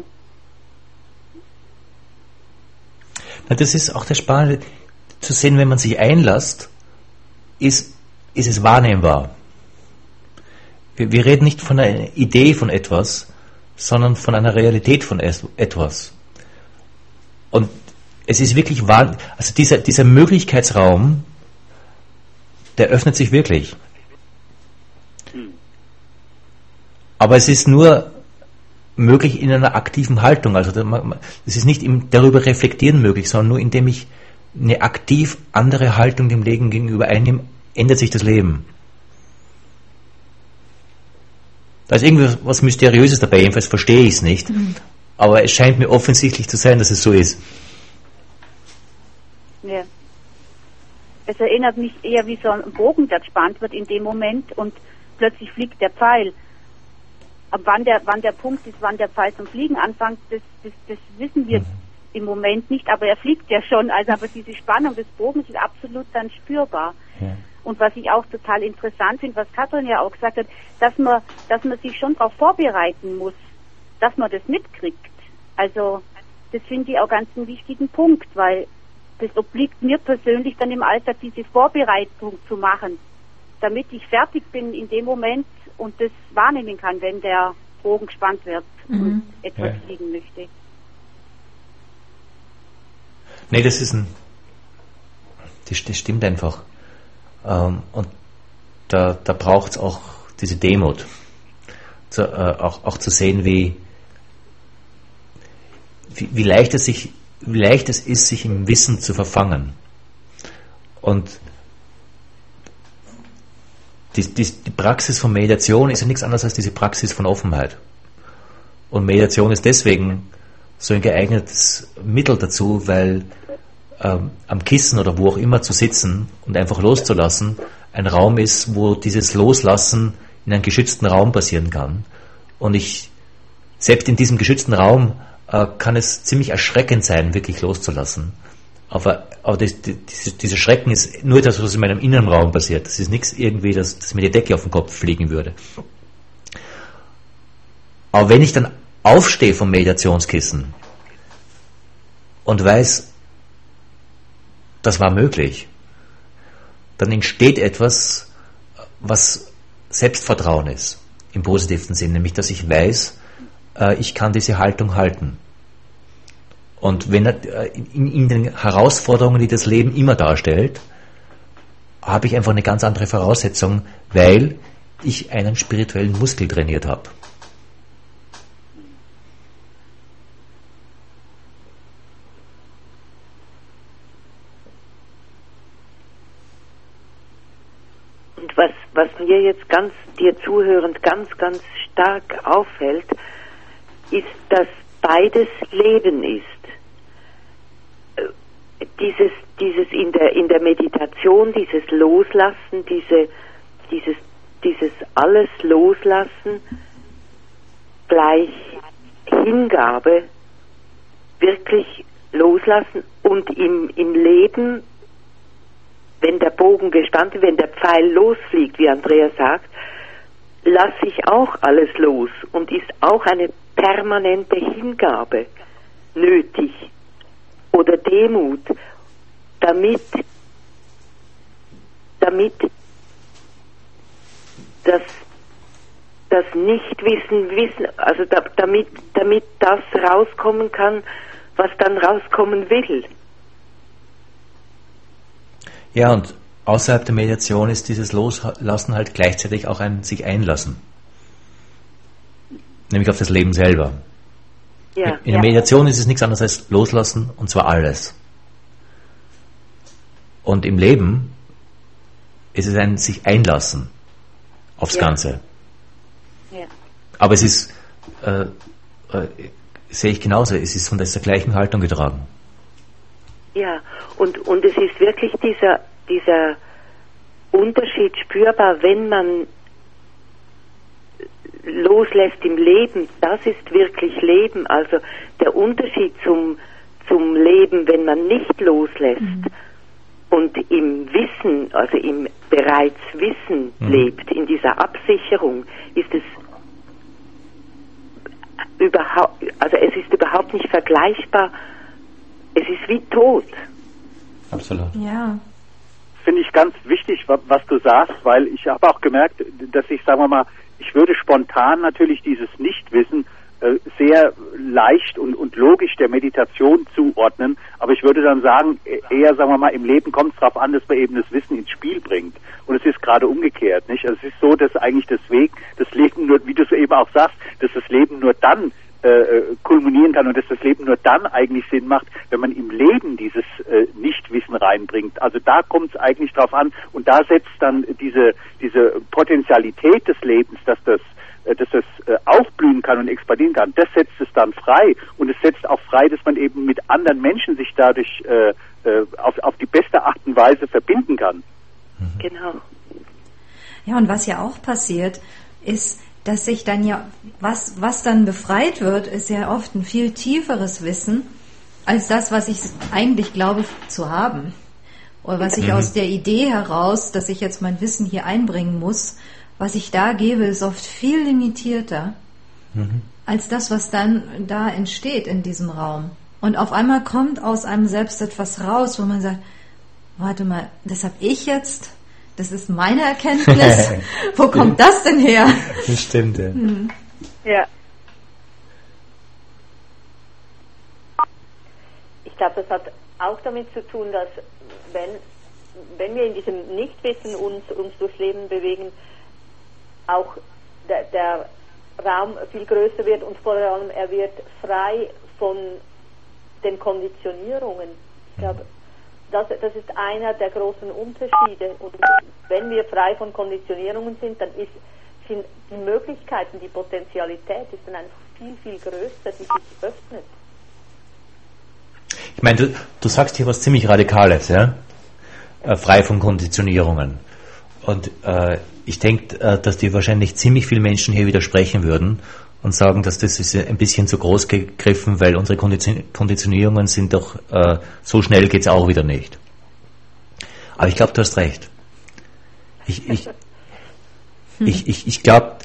Na, das ist auch das Spannende, zu sehen, wenn man sich einlässt, ist es wahrnehmbar. Wir reden nicht von einer Idee von etwas, sondern von einer Realität von etwas. Und es ist wirklich wahr, also dieser Möglichkeitsraum, der öffnet sich wirklich. Aber es ist nur möglich in einer aktiven Haltung. Also es ist nicht im darüber reflektieren möglich, sondern nur indem ich eine aktiv andere Haltung dem Leben gegenüber einnehme, ändert sich das Leben. Da ist irgendwie was Mysteriöses dabei, jedenfalls verstehe ich es nicht. Aber es scheint mir offensichtlich zu sein, dass es so ist. Ja. Es erinnert mich eher wie so ein Bogen, der gespannt wird in dem Moment und plötzlich fliegt der Pfeil. Aber wann der Punkt ist, wann der Pfeil zum Fliegen anfängt, das wissen wir im Moment nicht, aber er fliegt ja schon. Also aber diese Spannung des Bogens ist absolut dann spürbar. Ja. Und was ich auch total interessant finde, was Katrin ja auch gesagt hat, dass man sich schon darauf vorbereiten muss, dass man das mitkriegt. Also das finde ich auch ganz einen wichtigen Punkt, weil das obliegt mir persönlich dann im Alltag, diese Vorbereitung zu machen, damit ich fertig bin in dem Moment und das wahrnehmen kann, wenn der Bogen gespannt wird und etwas fliegen möchte. Nee, das stimmt einfach. Und da braucht es auch diese Demut, auch zu sehen, wie leicht es ist, sich im Wissen zu verfangen. Und die Praxis von Meditation ist ja nichts anderes als diese Praxis von Offenheit. Und Meditation ist deswegen so ein geeignetes Mittel dazu, weil am Kissen oder wo auch immer zu sitzen und einfach loszulassen, ein Raum ist, wo dieses Loslassen in einem geschützten Raum passieren kann. Und selbst in diesem geschützten Raum kann es ziemlich erschreckend sein, wirklich loszulassen. Aber dieser Schrecken ist nur das, was in meinem inneren Raum passiert. Das ist nichts irgendwie, dass mir die Decke auf den Kopf fliegen würde. Aber wenn ich dann aufstehe vom Meditationskissen und weiß, das war möglich, dann entsteht etwas, was Selbstvertrauen ist, im positiven Sinn, nämlich, dass ich weiß, ich kann diese Haltung halten. Und wenn in den Herausforderungen, die das Leben immer darstellt, habe ich einfach eine ganz andere Voraussetzung, weil ich einen spirituellen Muskel trainiert habe. Und was mir jetzt dir zuhörend ganz stark auffällt, ist, dass beides Leben ist. Dieses in der Meditation, dieses Loslassen, dieses alles Loslassen gleich Hingabe, wirklich loslassen und im Leben, wenn der Bogen gespannt, wenn der Pfeil losfliegt, wie Andrea sagt, lasse ich auch alles los und ist auch eine permanente Hingabe nötig oder Demut, damit das Nichtwissen, also damit das rauskommen kann, was dann rauskommen will. Ja, und außerhalb der Meditation ist dieses Loslassen halt gleichzeitig auch ein sich einlassen. Nämlich auf das Leben selber. Ja, in der Meditation ist es nichts anderes als loslassen, und zwar alles. Und im Leben ist es ein sich einlassen aufs Ganze. Ja. Aber es ist, sehe ich genauso, es ist von der gleichen Haltung getragen. Ja, und es ist wirklich dieser Unterschied spürbar, wenn man loslässt im Leben, das ist wirklich Leben. Also der Unterschied zum Leben, wenn man nicht loslässt und im Wissen, also im bereits Wissen lebt, in dieser Absicherung, ist es überhaupt nicht vergleichbar. Es ist wie tot. Absolut. Ja. Finde ich ganz wichtig, was du sagst, weil ich habe auch gemerkt, dass ich, sagen wir mal, ich würde spontan natürlich dieses Nichtwissen sehr leicht und logisch der Meditation zuordnen, aber ich würde dann sagen, eher, sagen wir mal, im Leben kommt es darauf an, dass man eben das Wissen ins Spiel bringt. Und es ist gerade umgekehrt, nicht? Also es ist so, dass eigentlich das Leben nur, wie du es eben auch sagst, dass das Leben nur dann kulminieren kann und dass das Leben nur dann eigentlich Sinn macht, wenn man im Leben dieses Nichtwissen reinbringt. Also da kommt es eigentlich drauf an und da setzt dann diese Potentialität des Lebens, dass das aufblühen kann und expandieren kann, das setzt es dann frei und es setzt auch frei, dass man eben mit anderen Menschen sich dadurch auf die beste Art und Weise verbinden kann. Genau. Ja, und was ja auch passiert, ist, dass sich dann ja, was dann befreit wird, ist ja oft ein viel tieferes Wissen, als das, was ich eigentlich glaube zu haben. Oder was ich aus der Idee heraus, dass ich jetzt mein Wissen hier einbringen muss, was ich da gebe, ist oft viel limitierter als das, was dann da entsteht in diesem Raum. Und auf einmal kommt aus einem selbst etwas raus, wo man sagt, warte mal, das habe ich jetzt, das ist meine Erkenntnis, wo kommt das denn her? Das stimmt, ja. Ja. Ich glaube, das hat auch damit zu tun, dass wenn wir in diesem Nichtwissen uns durchs Leben bewegen, auch der Raum viel größer wird und vor allem er wird frei von den Konditionierungen. Ich glaube, das ist einer der großen Unterschiede. Und wenn wir frei von Konditionierungen sind, dann sind die Möglichkeiten, die Potentialität ist dann einfach viel, viel größer, die sich öffnet. Ich meine, du sagst hier was ziemlich Radikales, ja? Frei von Konditionierungen. Und ich denke, dass dir wahrscheinlich ziemlich viele Menschen hier widersprechen würden und sagen, dass das ist ein bisschen zu groß gegriffen, weil unsere Konditionierungen sind doch, so schnell geht's auch wieder nicht. Aber ich glaube, du hast recht. Ich glaube,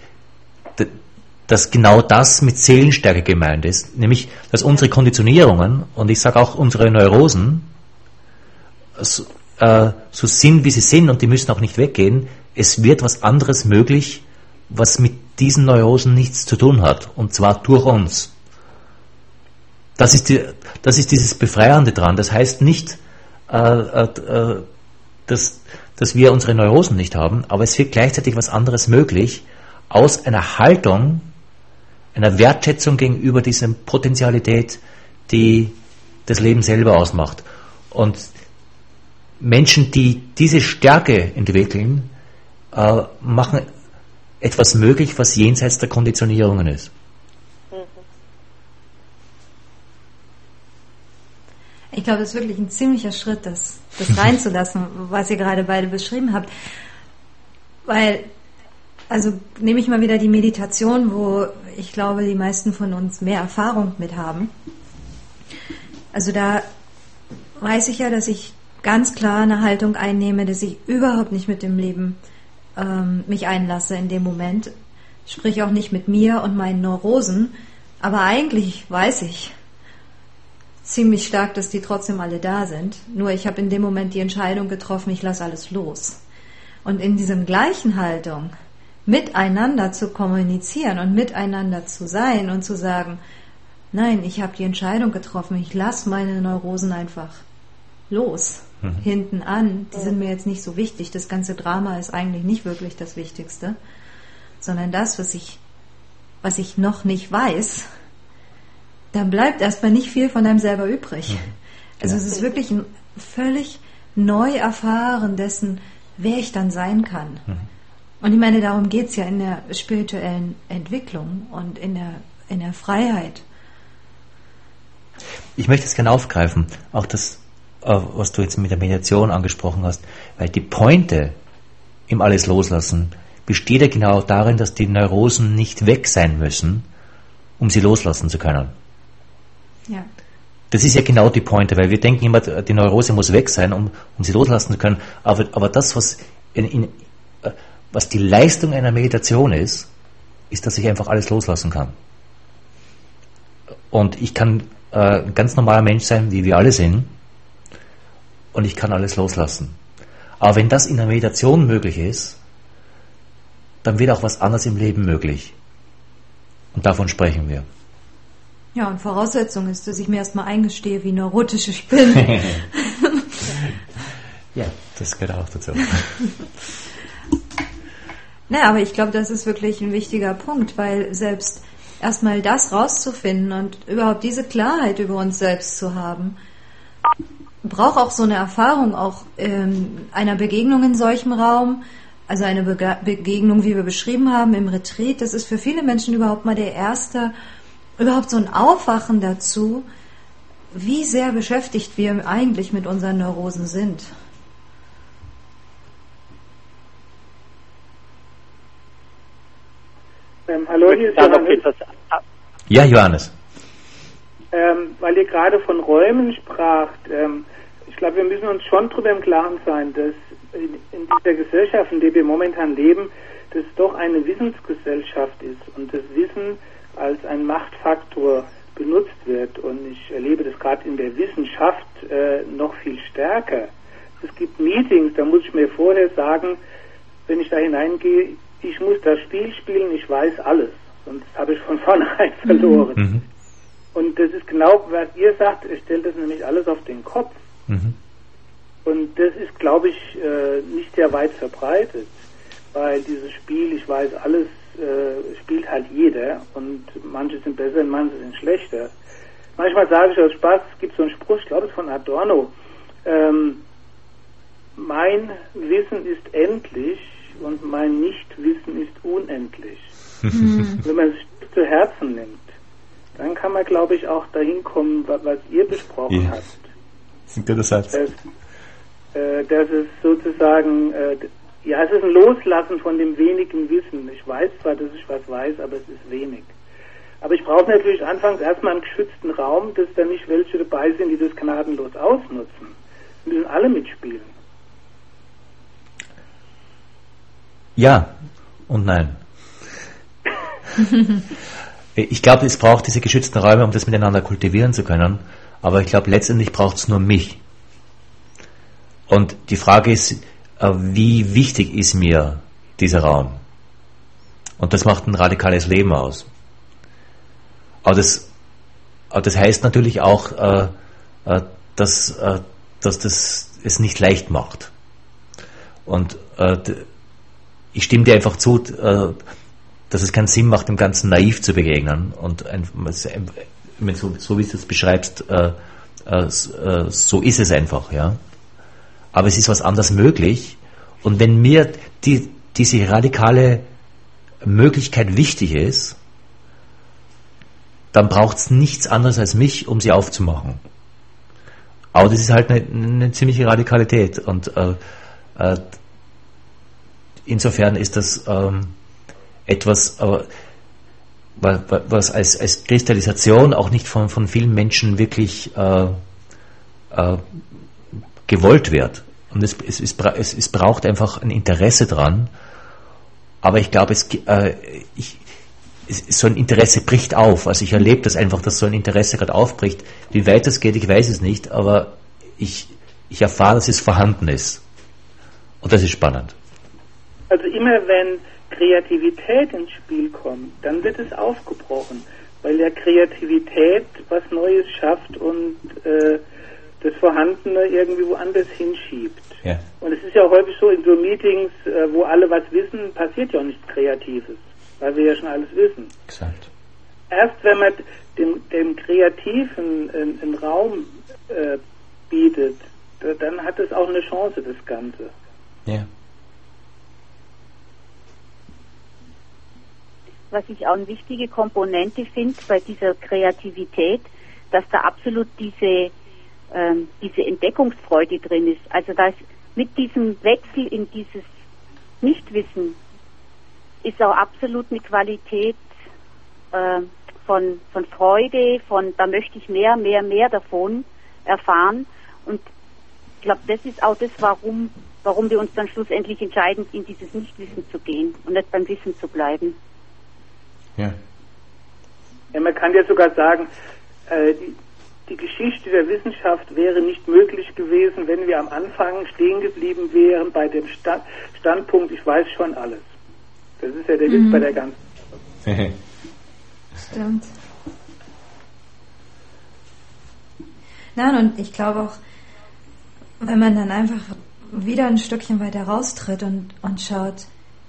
dass genau das mit Seelenstärke gemeint ist, nämlich, dass unsere Konditionierungen, und ich sage auch unsere Neurosen, so sind, wie sie sind, und die müssen auch nicht weggehen. Es wird was anderes möglich, was mit diesen Neurosen nichts zu tun hat, und zwar durch uns. Das ist dieses Befreiende dran. Das heißt nicht, dass wir unsere Neurosen nicht haben, aber es wird gleichzeitig was anderes möglich, aus einer Haltung, einer Wertschätzung gegenüber dieser Potentialität, die das Leben selber ausmacht. Und Menschen, die diese Stärke entwickeln, machen etwas möglich, was jenseits der Konditionierungen ist. Ich glaube, das ist wirklich ein ziemlicher Schritt, das reinzulassen, was ihr gerade beide beschrieben habt. Weil, also nehme ich mal wieder die Meditation, wo ich glaube, die meisten von uns mehr Erfahrung mit haben. Also da weiß ich ja, dass ich ganz klar eine Haltung einnehme, dass ich überhaupt nicht mit dem Leben mich einlasse in dem Moment. Sprich auch nicht mit mir und meinen Neurosen. Aber eigentlich weiß ich ziemlich stark, dass die trotzdem alle da sind. Nur ich habe in dem Moment die Entscheidung getroffen, ich lasse alles los. Und in diesem gleichen Haltung miteinander zu kommunizieren und miteinander zu sein und zu sagen, nein, ich habe die Entscheidung getroffen, ich lasse meine Neurosen einfach los, hinten an. Die sind mir jetzt nicht so wichtig. Das ganze Drama ist eigentlich nicht wirklich das Wichtigste, sondern das, was ich noch nicht weiß, dann bleibt erstmal nicht viel von einem selber übrig. Also es ist wirklich ein völlig neu erfahren dessen, wer ich dann sein kann. Und ich meine, darum geht es ja in der spirituellen Entwicklung und in der Freiheit. Ich möchte es gerne aufgreifen, auch das, was du jetzt mit der Meditation angesprochen hast, weil die Pointe im Alles loslassen besteht ja genau darin, dass die Neurosen nicht weg sein müssen, um sie loslassen zu können. Ja. Das ist ja genau die Pointe, weil wir denken immer, die Neurose muss weg sein, um sie loslassen zu können, aber das, was die Leistung einer Meditation ist, dass ich einfach alles loslassen kann. Und ich kann ein ganz normaler Mensch sein, wie wir alle sind, und ich kann alles loslassen. Aber wenn das in der Meditation möglich ist, dann wird auch was anderes im Leben möglich. Und davon sprechen wir. Ja, und Voraussetzung ist, dass ich mir erstmal eingestehe, wie neurotisch ich bin. Ja, das gehört auch dazu. Naja, aber ich glaube, das ist wirklich ein wichtiger Punkt, weil selbst erstmal das rauszufinden und überhaupt diese Klarheit über uns selbst zu haben, brauche auch so eine Erfahrung auch einer Begegnung in solchem Raum, also eine Begegnung, wie wir beschrieben haben, im Retreat. Das ist für viele Menschen überhaupt mal überhaupt so ein Aufwachen dazu, wie sehr beschäftigt wir eigentlich mit unseren Neurosen sind. Hallo, hier ist Johannes. Ja, Johannes. Weil ihr gerade von Räumen spracht, ich glaube, wir müssen uns schon darüber im Klaren sein, dass in dieser Gesellschaft, in der wir momentan leben, das doch eine Wissensgesellschaft ist und das Wissen als ein Machtfaktor benutzt wird. Und ich erlebe das gerade in der Wissenschaft noch viel stärker. Es gibt Meetings, da muss ich mir vorher sagen, wenn ich da hineingehe, ich muss das Spiel spielen, ich weiß alles. Sonst habe ich von vornherein verloren. Mhm. Und das ist genau, was ihr sagt, es stellt das nämlich alles auf den Kopf. Mhm. Und das ist, glaube ich, nicht sehr weit verbreitet, weil dieses Spiel, ich weiß alles, spielt halt jeder und manche sind besser und manche sind schlechter. Manchmal sage ich aus Spaß, es gibt so einen Spruch, ich glaube es ist von Adorno, mein Wissen ist endlich und mein Nichtwissen ist unendlich. Wenn man es zu Herzen nimmt, dann kann man, glaube ich, auch dahin kommen, was ihr besprochen habt. Das ist ein guter Satz. Dass es sozusagen, es ist ein Loslassen von dem wenigen Wissen. Ich weiß zwar, dass ich was weiß, aber es ist wenig. Aber ich brauche natürlich anfangs erstmal einen geschützten Raum, dass da nicht welche dabei sind, die das gnadenlos ausnutzen. Wir müssen alle mitspielen. Ja und nein. Ich glaube, es braucht diese geschützten Räume, um das miteinander kultivieren zu können. Aber ich glaube, letztendlich braucht es nur mich. Und die Frage ist, wie wichtig ist mir dieser Raum? Und das macht ein radikales Leben aus. Aber das heißt natürlich auch, dass das es nicht leicht macht. Und ich stimme dir einfach zu, dass es keinen Sinn macht, dem Ganzen naiv zu begegnen. Und so wie du es beschreibst, so ist es einfach, ja. Aber es ist was anderes möglich. Und wenn mir diese radikale Möglichkeit wichtig ist, dann braucht es nichts anderes als mich, um sie aufzumachen. Aber das ist halt eine ziemliche Radikalität. Und insofern ist das etwas, was als Kristallisation auch nicht von vielen Menschen wirklich gewollt wird. Und es braucht einfach ein Interesse dran. Aber ich glaube, so ein Interesse bricht auf. Also ich erlebe das einfach, dass so ein Interesse gerade aufbricht. Wie weit das geht, ich weiß es nicht, aber ich erfahre, dass es vorhanden ist. Und das ist spannend. Also immer wenn Kreativität ins Spiel kommt, dann wird es aufgebrochen, weil ja Kreativität was Neues schafft und das Vorhandene irgendwie woanders hinschiebt. Ja. Und es ist ja häufig so, in so Meetings, wo alle was wissen, passiert ja auch nichts Kreatives, weil wir ja schon alles wissen. Exakt. Erst wenn man dem Kreativen einen Raum bietet, dann hat es auch eine Chance, das Ganze. Ja. Was ich auch eine wichtige Komponente finde bei dieser Kreativität, dass da absolut diese Entdeckungsfreude drin ist. Also dass mit diesem Wechsel in dieses Nichtwissen ist auch absolut eine Qualität von Freude, da möchte ich mehr davon erfahren. Und ich glaube, das ist auch das, warum wir uns dann schlussendlich entscheiden, in dieses Nichtwissen zu gehen und nicht beim Wissen zu bleiben. Ja. Ja, man kann ja sogar sagen, die Geschichte der Wissenschaft wäre nicht möglich gewesen, wenn wir am Anfang stehen geblieben wären bei dem Standpunkt, ich weiß schon alles. Das ist ja der Witz bei der ganzen Stimmt. Nein, und ich glaube auch, wenn man dann einfach wieder ein Stückchen weiter raustritt und schaut,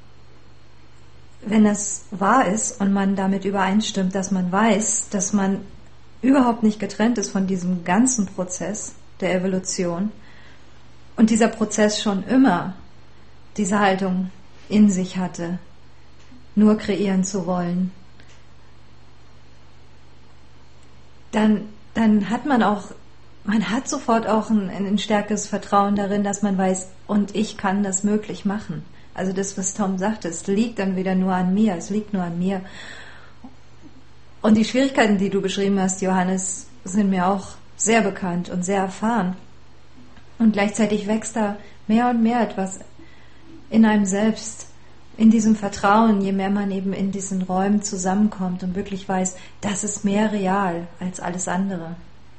wenn das wahr ist und man damit übereinstimmt, dass man weiß, dass man überhaupt nicht getrennt ist von diesem ganzen Prozess, der Evolution. Und dieser Prozess schon immer diese Haltung in sich hatte, nur kreieren zu wollen, dann hat man hat sofort auch ein stärkeres Vertrauen darin, dass man weiß, und ich kann das möglich machen. Also das, was Tom sagte, es liegt dann wieder nur an mir, es liegt nur an mir. Und die Schwierigkeiten, die du beschrieben hast, Johannes, sind mir auch sehr bekannt und sehr erfahren. Und gleichzeitig wächst da mehr und mehr etwas in einem selbst, in diesem Vertrauen, je mehr man eben in diesen Räumen zusammenkommt und wirklich weiß, das ist mehr real als alles andere.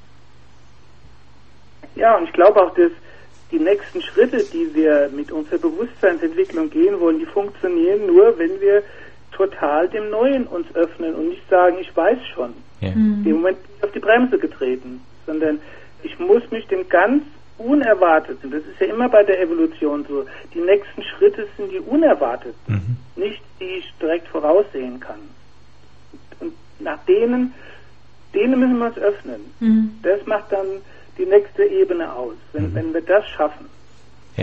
Ja, und ich glaube auch, dass die nächsten Schritte, die wir mit unserer Bewusstseinsentwicklung gehen wollen, die funktionieren nur, wenn wir total dem Neuen uns öffnen und nicht sagen, ich weiß schon. Ja. Im Moment bin ich auf die Bremse getreten, sondern ich muss mich dem ganz Unerwarteten, das ist ja immer bei der Evolution so, die nächsten Schritte sind die Unerwarteten, nicht die ich direkt voraussehen kann. Und nach denen müssen wir uns öffnen. Das macht dann die nächste Ebene aus, wenn wir das schaffen. Ja.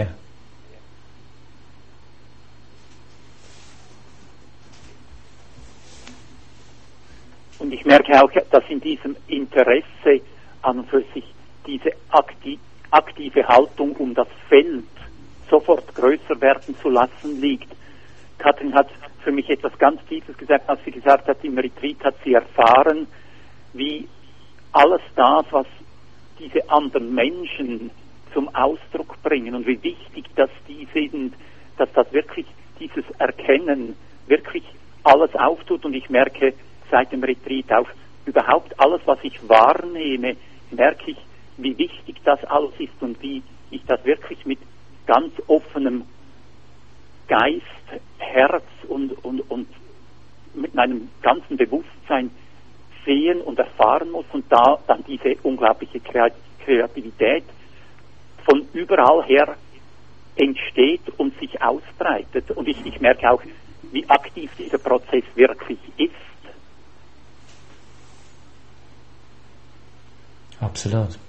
Und ich merke auch, dass in diesem Interesse an und für sich diese aktive Haltung, um das Feld sofort größer werden zu lassen, liegt. Katrin hat für mich etwas ganz Tiefes gesagt, als sie gesagt hat, im Retreat hat sie erfahren, wie alles das, was diese anderen Menschen zum Ausdruck bringen und wie wichtig dass die sind, dass das wirklich, dieses Erkennen wirklich alles auftut. Und ich merke seit dem Retreat auch überhaupt alles, was ich wahrnehme, merke ich, wie wichtig das alles ist und wie ich das wirklich mit ganz offenem Geist, Herz und mit meinem ganzen Bewusstsein sehen und erfahren muss und da dann diese unglaubliche Kreativität von überall her entsteht und sich ausbreitet. Und ich merke auch, wie aktiv dieser Prozess wirklich ist. Absolut.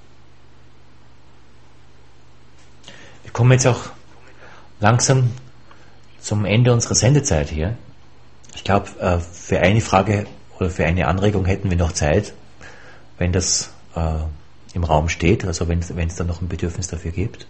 Wir kommen jetzt auch langsam zum Ende unserer Sendezeit hier. Ich glaube, für eine Frage oder für eine Anregung hätten wir noch Zeit, wenn das im Raum steht, also wenn es da noch ein Bedürfnis dafür gibt.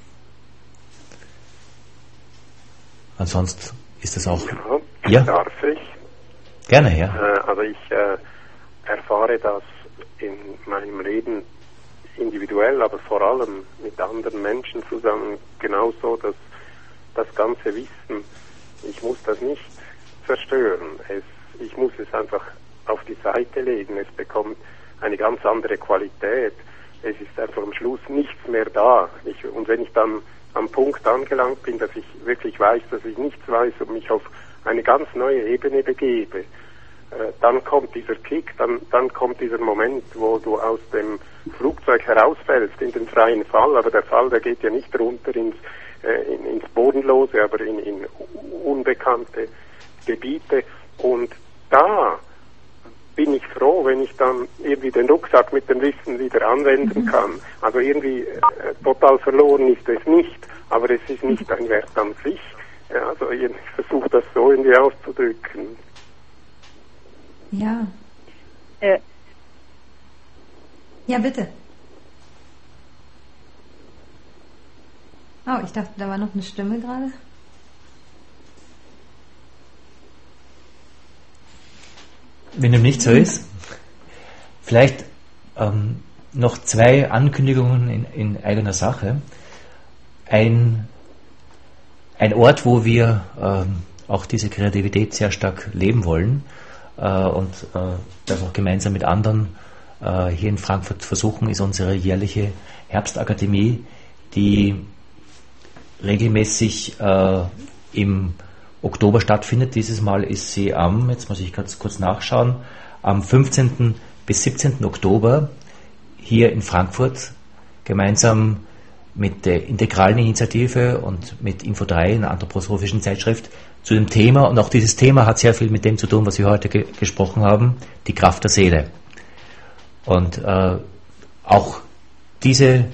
Ansonsten ist das auch... Ja, darf ich? Gerne, ja. Also ich erfahre das in meinem Leben individuell, aber vor allem mit anderen Menschen zusammen genauso, dass das ganze Wissen, ich muss das nicht zerstören, ich muss es einfach auf die Seite legen, es bekommt eine ganz andere Qualität, es ist einfach am Schluss nichts mehr da. Und wenn ich dann am Punkt angelangt bin, dass ich wirklich weiß, dass ich nichts weiß und mich auf eine ganz neue Ebene begebe, dann kommt dieser Kick, dann kommt dieser Moment, wo du aus dem Flugzeug herausfällst in den freien Fall, aber der Fall, der geht ja nicht runter ins Bodenlose, aber in unbekannte Gebiete. Und da bin ich froh, wenn ich dann irgendwie den Rucksack mit dem Wissen wieder anwenden kann. Also irgendwie total verloren ist es nicht, aber es ist nicht ein Wert an sich. Ja, also ich versuche das so irgendwie auszudrücken. Ja. Ja, bitte. Oh, ich dachte, da war noch eine Stimme gerade. Wenn dem nicht so ist, vielleicht noch zwei Ankündigungen in eigener Sache. Ein Ort, wo wir auch diese Kreativität sehr stark leben wollen und das auch gemeinsam mit anderen hier in Frankfurt versuchen, ist unsere jährliche Herbstakademie, die regelmäßig im Oktober stattfindet. Dieses Mal ist sie jetzt muss ich ganz kurz nachschauen, am 15. bis 17. Oktober hier in Frankfurt, gemeinsam mit der Integralen Initiative und mit Info3, einer anthroposophischen Zeitschrift, zu dem Thema. Und auch dieses Thema hat sehr viel mit dem zu tun, was wir heute gesprochen haben, die Kraft der Seele. Und auch diese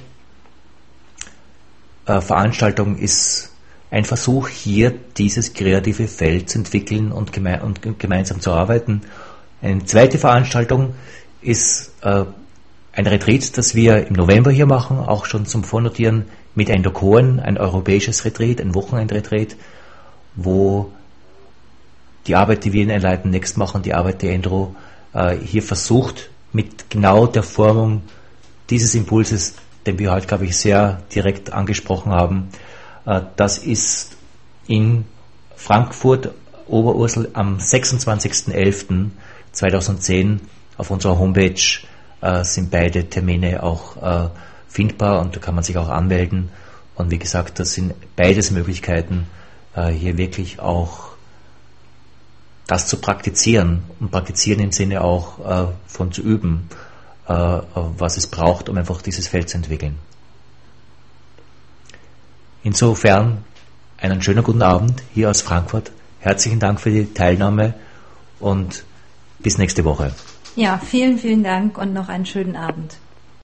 Veranstaltung ist ein Versuch, hier dieses kreative Feld zu entwickeln und gemeinsam zu arbeiten. Eine zweite Veranstaltung ist ein Retreat, das wir im November hier machen, auch schon zum Vornotieren mit Endo Cohen, ein europäisches Retreat, ein Wochenendretreat, wo die Arbeit, die wir in Enlighten Next machen, die Arbeit der Endo, hier versucht, mit genau der Formung dieses Impulses, den wir heute, glaube ich, sehr direkt angesprochen haben. Das ist in Frankfurt Oberursel am 26.11.2010 auf unserer Homepage sind beide Termine auch findbar und da kann man sich auch anmelden. Und wie gesagt, das sind beides Möglichkeiten, hier wirklich auch das zu praktizieren und praktizieren im Sinne auch von zu üben, was es braucht, um einfach dieses Feld zu entwickeln. Insofern einen schönen guten Abend hier aus Frankfurt. Herzlichen Dank für die Teilnahme und bis nächste Woche. Ja, vielen, vielen Dank und noch einen schönen Abend.